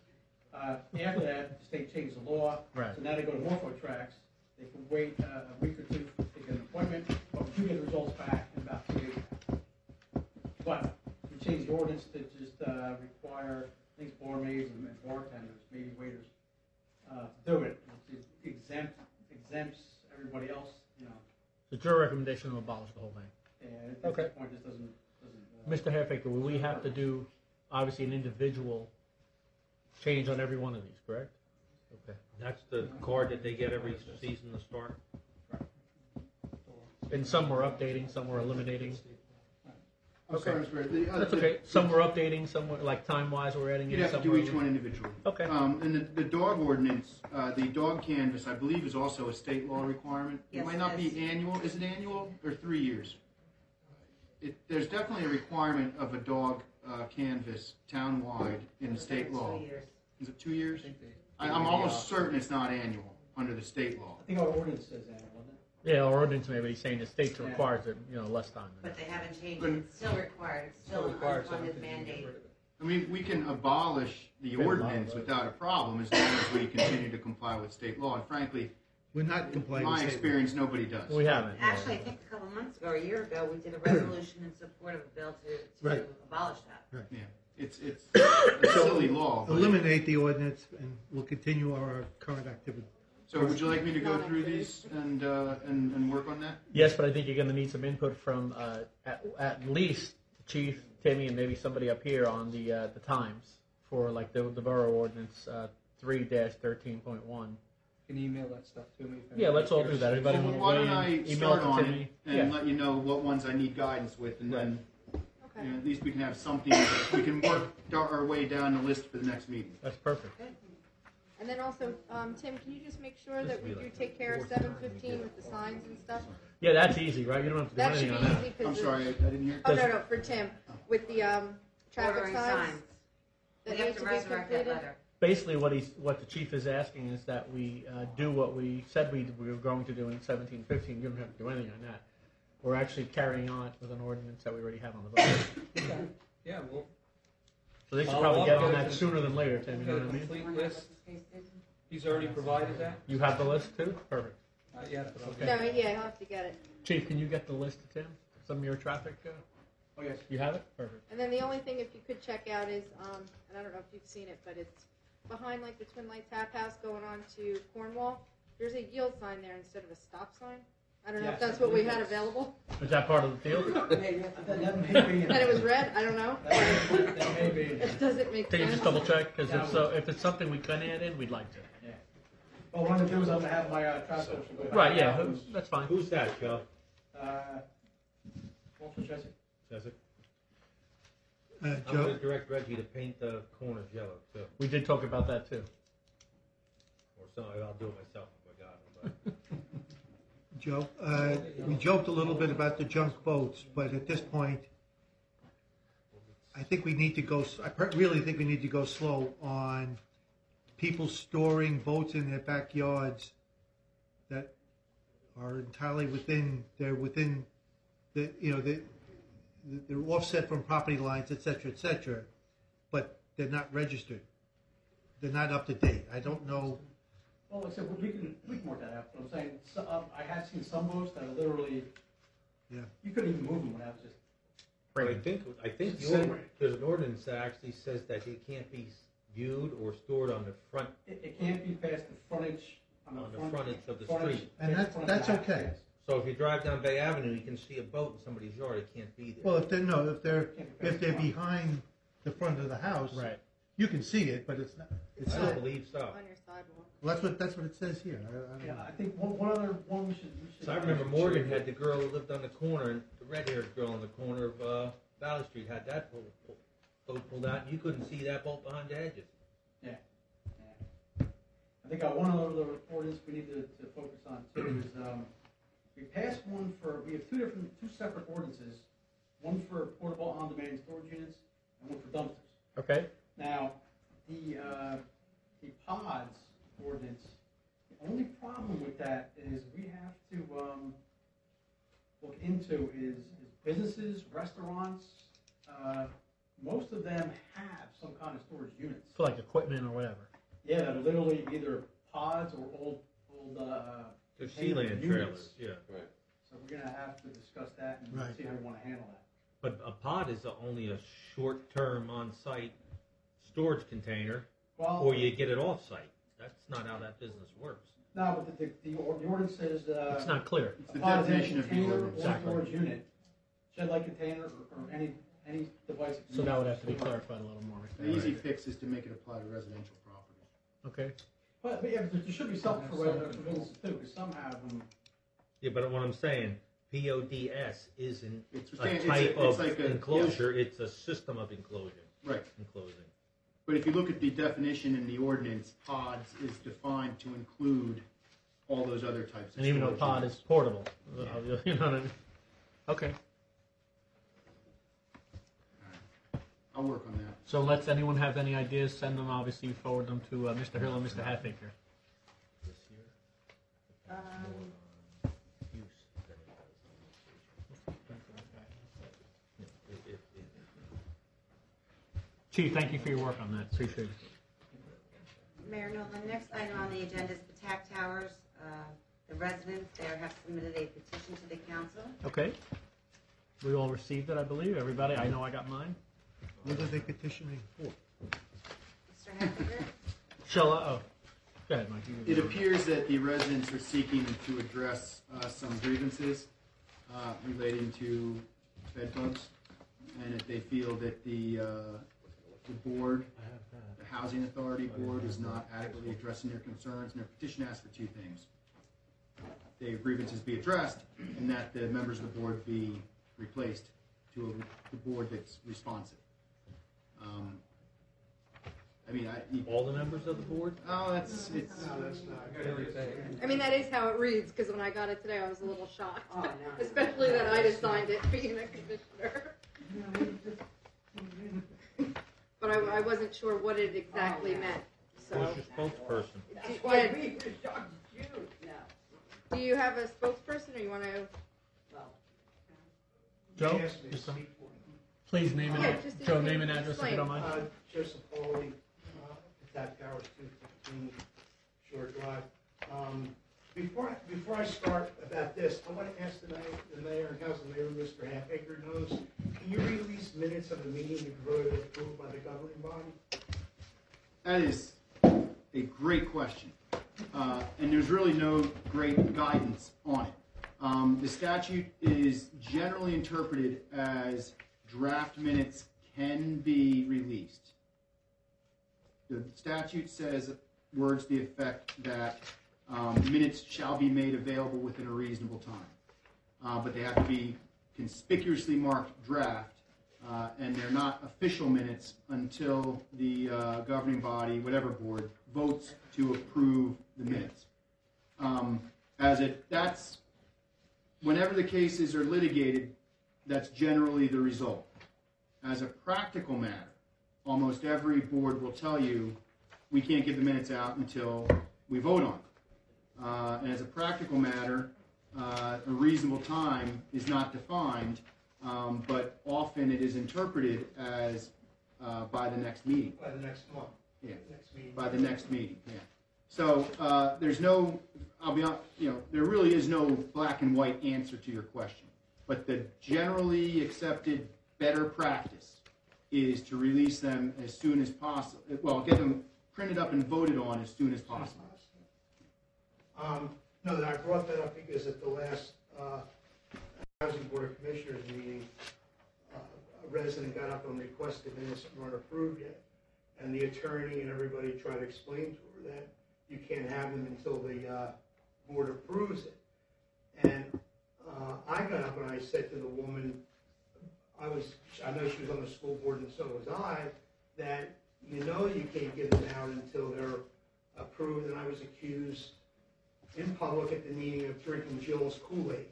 Uh, after that, the state changed the law. Right. So now they go to Morpho Tracks. They can wait uh, a week or two to get an appointment, but we do get the results back in about two days now. But we changed the ordinance to just uh, require, I think, barmaids and and bartenders, maybe waiters, uh, to do it. It exempt, exempts everybody else, you know. So it's your recommendation to abolish the whole thing? And at Okay. this point, this doesn't, doesn't. Uh, Mister Halfaker, will we have to do, obviously, an individual change on every one of these, correct? Okay. That's the card that they get every season to start? And some we're updating, some we're eliminating. I'm Okay. sorry, Mister Mayor. The, uh, That's the- okay. Some we're updating, some we're, like time-wise, we're adding in. You'd have to some do we're each one eliminating. individually. Okay. Um, and the, the dog ordinance, uh, the dog canvas, I believe, is also a state law requirement. Yes, It might it not is. be annual. Is it annual or three years? It, there's definitely a requirement of a dog uh, canvas town-wide in the state law. Two years. Is it two years? I, I'm almost certain it's not annual under the state law. I think our ordinance says that, wasn't it? Yeah, our ordinance may be saying the state requires it, you know, less time. But they haven't changed it. It's still required. It's still an unfunded mandate. I mean, we can abolish the Fair ordinance law, right. without a problem as long as we continue to comply with state law. And frankly, We're not in complying my with state law. experience, nobody does. We haven't. no. Actually, I think a couple months ago, or a year ago, we did a resolution in support of a bill to, to Right. abolish that. Yeah, it's it's a silly law. but- Eliminate the ordinance, and we'll continue our current activity. So would you like me to go through these and, uh, and, and work on that? Yes, but I think you're going to need some input from uh, at, at least the chief, Timmy, and maybe somebody up here on the uh, the times for like the, the borough ordinance uh, three dash thirteen point one. You can email that stuff to me. if Yeah, let's all do that. Everybody Well, want to why weigh don't in? I Email start it to on Timmy. it and Yeah. let you know what ones I need guidance with, and then Okay. you know, at least we can have something, we can work our way down the list for the next meeting. That's perfect. And then also, um, Tim, can you just make sure that we do take care of seven fifteen with the signs and stuff? Yeah, that's easy, right? You don't have to do That should anything be on that. easy I'm because. sorry, I I didn't hear. Oh, no, no, for Tim, with the, um, traffic Ordering signs. signs. That We have need to to be resurrect that completed. letter. Basically, what he's what the chief is asking is that we uh, do what we said we, we were going to do in seventeen fifteen. You don't have to do anything on that. We're actually carrying on with an ordinance that we already have on the books. Yeah, well, So they should I'll- probably I'll get go on to that the- sooner than later, Tim. You know got a what I mean? complete list. He's already provided that? You have the list too? Perfect. Not yet, but Okay. No, yeah, I'll have to get it. Chief, can you get the list to Tim? Some of your traffic? Uh, Oh, yes. you have it? Perfect. And then the only thing, if you could check out is, um, and I don't know if you've seen it, but it's behind like the Twin Light Tap House going on to Cornwall. There's a yield sign there instead of a stop sign. I don't know if Yes, that's what we I believe had that's- available. Is that part of the field? That, that may be. And it was red, I don't know. That that may be. It doesn't make Can you sense. just double check? Because Yeah, if so, if it's something we can add in, we'd like to. Yeah. Well, what I'm gonna do is I'm gonna have my, uh, traffic officer go back. Right, yeah, out who- that's fine. Who's that, Joe? and, Uh, Walter Jesse. Says it. Uh, I'm Joe, gonna direct Reggie to paint the corners yellow too. We did talk about that too. Or something, I'll do it myself if I got it. But Joe, uh, we joked a little bit about the junk boats, but at this point, I think we need to go, I per- really think we need to go slow on people storing boats in their backyards that are entirely within, they're within, the you know, the, they're offset from property lines, et cetera, et cetera, but they're not registered. They're not up to date. I don't know. Well, like I said, we can, we can work that out, but I'm saying, so, um, I have seen some boats that are literally, Yeah. you couldn't even move them without just. But I think, I think the Same. ordinance, there's an ordinance that actually says that it can't be viewed or stored on the front, It, it can't be past the frontage, on the on the front. frontage of the frontage, street. And past that's- the front that's of the okay. house, So if you drive down Bay Avenue, you can see a boat in somebody's yard, it can't be there. Well, if they're, no, if they're, if they're behind the front of the house, Right. you can see it, but it's not, it's I not, don't believe so. On your sidewalk. well, that's what, that's what it says here. I- I don't Yeah, know. I think one, one other, one we should, we should. So I remember Morgan had the girl who lived on the corner, and the red-haired girl on the corner of uh, Valley Street had that boat, boat pulled out, and you couldn't see that boat behind the hedges. Yeah, yeah. I think uh, one other ordinance we need to, to focus on too is, um, we passed one for, we have two different, two separate ordinances, one for portable on-demand storage units and one for dumpsters. Okay. Now, the, uh, the pods ordinance, the only problem with that is we have to, um, look into is, is businesses, restaurants, uh, most of them have some kind of storage units. For like equipment or whatever. Yeah, that are literally either pods or old, old, uh. They're container Sealand units. trailers, yeah. Right. So we're gonna have to discuss that and Right. see how we wanna handle that. But a pod is only a short-term on-site storage container, Well- or you get it off-site. That's not how that business works. No, but the, the, the or- the ordinance says, uh. It's not clear. a pod is a definition of the container ordinance. or Exactly. storage unit, shed-like container, or, or any, any device. that can So that would use have to be for- clarified a little more. The easy fix is to make it apply to residential property. Okay. But, but yeah, but there should be something for residential businesses too, because some have them. Yeah, but what I'm saying, P O D S isn't It's- a it's a- type it's of like a- enclosure, it's a system of enclosure. Right. Enclosing. But if you look at the definition in the ordinance, pods is defined to include all those other types of And even though storage pod units. is portable, uh, you know what I mean? Okay. I'll work on that. So let's, anyone have any ideas, send them, obviously forward them to uh, Mister Hill and Mister Hatfinger. This year, Um, more use than it does on location. It- it- it- Chief, thank you for your work on that, appreciate it. Mayor Nolan, next item on the agenda is the T A C Towers. Uh, The residents there have submitted a petition to the council. Okay. We all received it, I believe, everybody, I know I got mine. What are they petitioning for? Mister Hatfinger? Shall I, oh, go ahead, Mike. you- It appears that the residents are seeking to address uh, some grievances uh, relating to bed bugs, and that they feel that the uh, the board, the housing authority board, is not adequately addressing their concerns. And their petition asks for two things: their grievances be addressed, and that the members of the board be replaced to a, the board that's responsive. Um, I mean, I. You, All the members of the board? Oh, that's it's. No, that's not. I mean, that is how it reads, because when I got it today, I was a little shocked. Oh, no. Especially that I just signed it, being a commissioner. But I, I wasn't sure what it exactly meant, so. Who's your spokesperson? Do, yeah, do you have a spokesperson, or you want to? Joe? He asked me to Just some- speak for him. Please name Yeah, and, just to Joe, explain- name and address if you don't mind. Uh, Joseph Foley, uh, Attack Towers, two fifteen Shore Drive. Um, before I, before I start about this, I want to ask the mayor, the mayor and council mayor, Mister Halfaker knows, can you release minutes of the meeting that voted approved by the governing body? That is a great question, uh, and there's really no great guidance on it. Um, the statute is generally interpreted as draft minutes can be released. The statute says words to the effect that um, minutes shall be made available within a reasonable time, uh, but they have to be conspicuously marked draft, uh, and they're not official minutes until the uh, governing body, whatever board, votes to approve the minutes. Um, as it, that's whenever the cases are litigated, that's generally the result. As a practical matter, almost every board will tell you we can't give the minutes out until we vote on them. Uh, and as a practical matter, uh, a reasonable time is not defined, um, but often it is interpreted as uh, by the next meeting. By the next month. Yeah. Next meeting. By the next meeting, yeah. So uh, there's no, I'll be honest, you know, there really is no black and white answer to your question. But the generally accepted better practice is to release them as soon as possible. Well, get them printed up and voted on as soon as possible. Um, no, that I brought that up because at the last uh, Housing Board of Commissioners meeting, uh, a resident got up and requested minutes that weren't approved yet. And the attorney and everybody tried to explain to her that you can't have them until the uh, board approves it. And uh, I got up and I said to the woman, I was, I know she was on the school board and so was I, that you know you can't give them out until they're approved. And I was accused in public at the meeting of drinking Jill's Kool-Aid.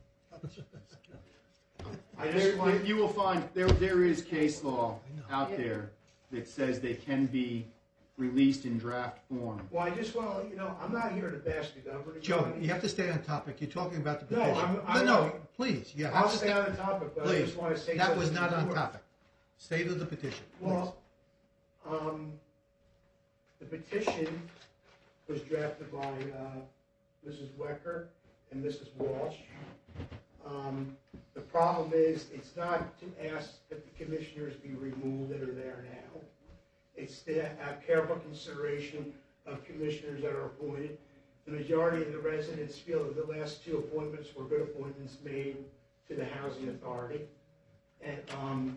I just There, want, there- you will find there there is case law out there that says they can be released in draft form. well, I just want to let you know, I'm not here to bash the governing Joe, body. you have to stay on topic. You're talking about the No, petition. I'm- I'm no, no, not. please. You have I'll to stay on the topic, but I Please. just want to say That was something not on before. topic. Stay to the petition. Please. Well, um, The petition was drafted by uh, Missus Wecker and Missus Walsh. Um, the problem is, it's not to ask that the commissioners be removed that are there now. It's to have careful consideration of commissioners that are appointed. The majority of the residents feel that the last two appointments were good appointments made to the Housing Authority. And um,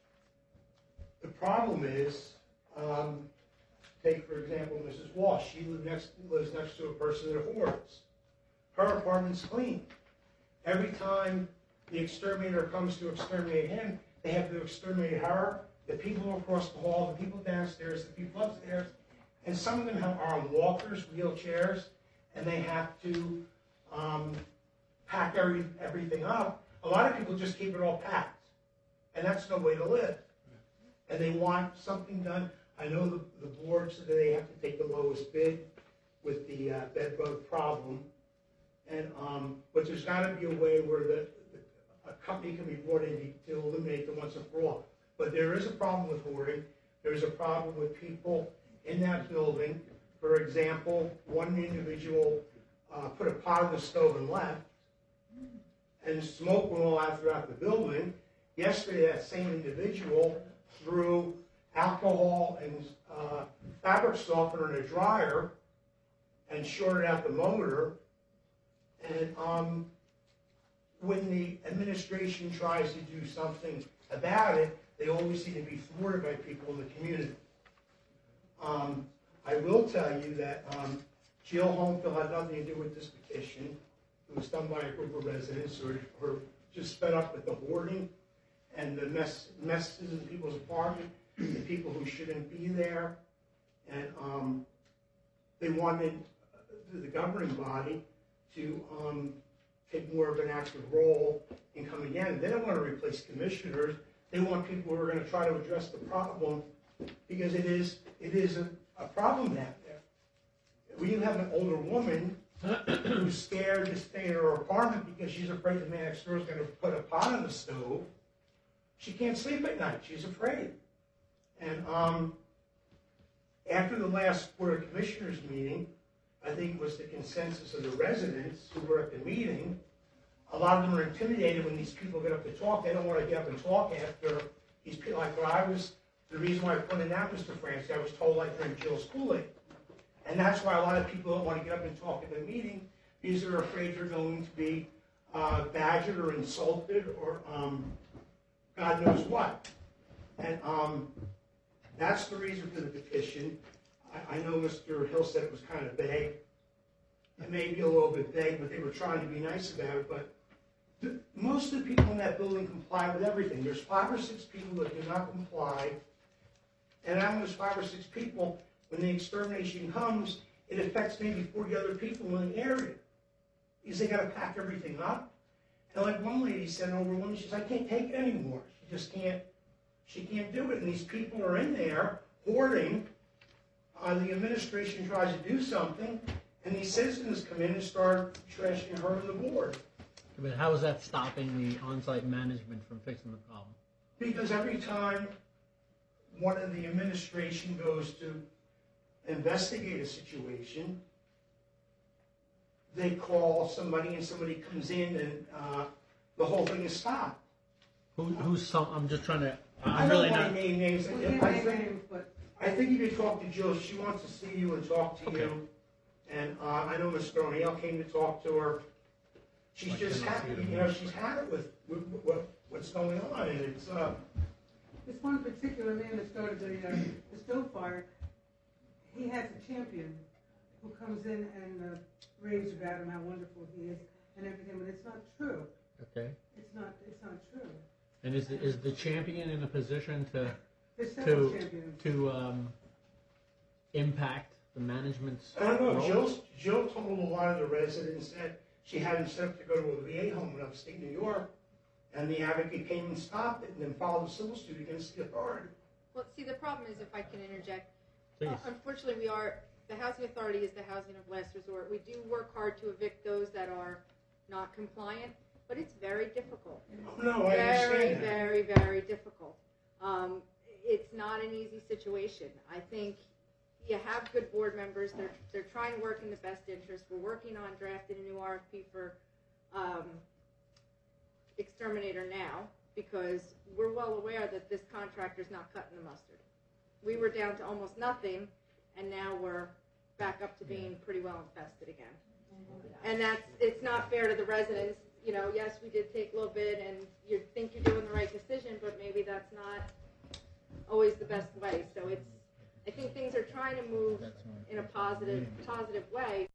the problem is, um, take for example Missus Walsh. She lives next, lives next to a person that hoards. Her apartment's clean. Every time the exterminator comes to exterminate him, they have to exterminate her, the people across the hall, the people downstairs, the people upstairs, and some of them have, are on walkers, wheelchairs, and they have to um, pack every, everything up. A lot of people just keep it all packed, and that's no way to live. And they want something done. I know the, the board said that they have to take the lowest bid with the uh, bed bug problem, and um, but there's got to be a way where the, the a company can be brought in to, to eliminate the once and for all. But there is a problem with hoarding. There is a problem with people in that building. For example, one individual uh, put a pot on the stove and left, and smoke went all out throughout the building. Yesterday, that same individual threw alcohol and uh, fabric softener in a dryer and shorted out the motor. And um, when the administration tries to do something about it, they always seem to be thwarted by people in the community. Um, I will tell you that um, Jill Homefield had nothing to do with this petition. It was done by a group of residents who were just fed up with the hoarding and the mess, messes in people's apartment, the people who shouldn't be there. And um, they wanted the governing body to um, take more of an active role in coming in. They don't want to replace commissioners. They want people who are going to try to address the problem, because it is it is a, a problem down there. When you have an older woman who's scared to stay in her apartment because she's afraid the man next door is going to put a pot on the stove, she can't sleep at night. She's afraid. And um, after the last Board of Commissioners meeting, I think it was the consensus of the residents who were at the meeting. A lot of them are intimidated when these people get up to talk. They don't want to get up and talk after these people. Like when I was, the reason why I pointed out, Mister Francis, I was told I drank Jill's Kool-Aid. And that's why a lot of people don't want to get up and talk at the meeting, because they're afraid they're going to be uh, badgered or insulted or um, God knows what. And um, that's the reason for the petition. I, I know Mister Hill said it was kind of vague. It may be a little bit vague, but they were trying to be nice about it. But the, most of the people in that building comply with everything. There's five or six people that do not comply. And out of those five or six people, when the extermination comes, it affects maybe forty other people in the area, because they got to pack everything up. And like one lady said, over woman, she says, I can't take it anymore. She just can't, she can't do it. And these people are in there hoarding. Uh, the administration tries to do something, and these citizens come in and start trashing her and the board. But how is that stopping the on-site management from fixing the problem? Because every time one of the administration goes to investigate a situation, they call somebody and somebody comes in and uh, the whole thing is stopped. Who, who's some? I'm just trying to. I'm I don't really want not. to name names. We I, can't I name think names, but I think if you talk to Jill, she wants to see you and talk to Okay. you. And uh, I know Mister O'Neill came to talk to her. She's I just cannot happy, see it. you know, she's had it with, with, with what, what's going on, and it's uh, this one particular man that started the, uh, the stove fire, he has a champion who comes in and uh, raves about him, how wonderful he is, and everything, but it's not true. Okay. It's not. It's not true. And is the, is the champion in a position to There's several to champions. to um, impact the management's I don't know. role? Jill, Jill told a lot of the residents that she had him set up to go to a V A home in upstate New York, and the advocate came and stopped it and then filed a civil suit against the authority. Well, see, the problem is, if I can interject, Please. uh, unfortunately, we are, the housing authority is the housing of last resort. We do work hard to evict those that are not compliant, but it's very difficult. Oh, no, I very, understand that. very, very difficult. Um, it's not an easy situation. I think, you have good board members. They're they're trying to work in the best interest. We're working on drafting a new R F P for um, exterminator now because we're well aware that this contractor's not cutting the mustard. We were down to almost nothing, and now we're back up to being pretty well infested again. And that's it's not fair to the residents. You know, yes, we did take a little bit, and you think you're doing the right decision, but maybe that's not always the best way. So it's I think things are trying to move in a positive positive way.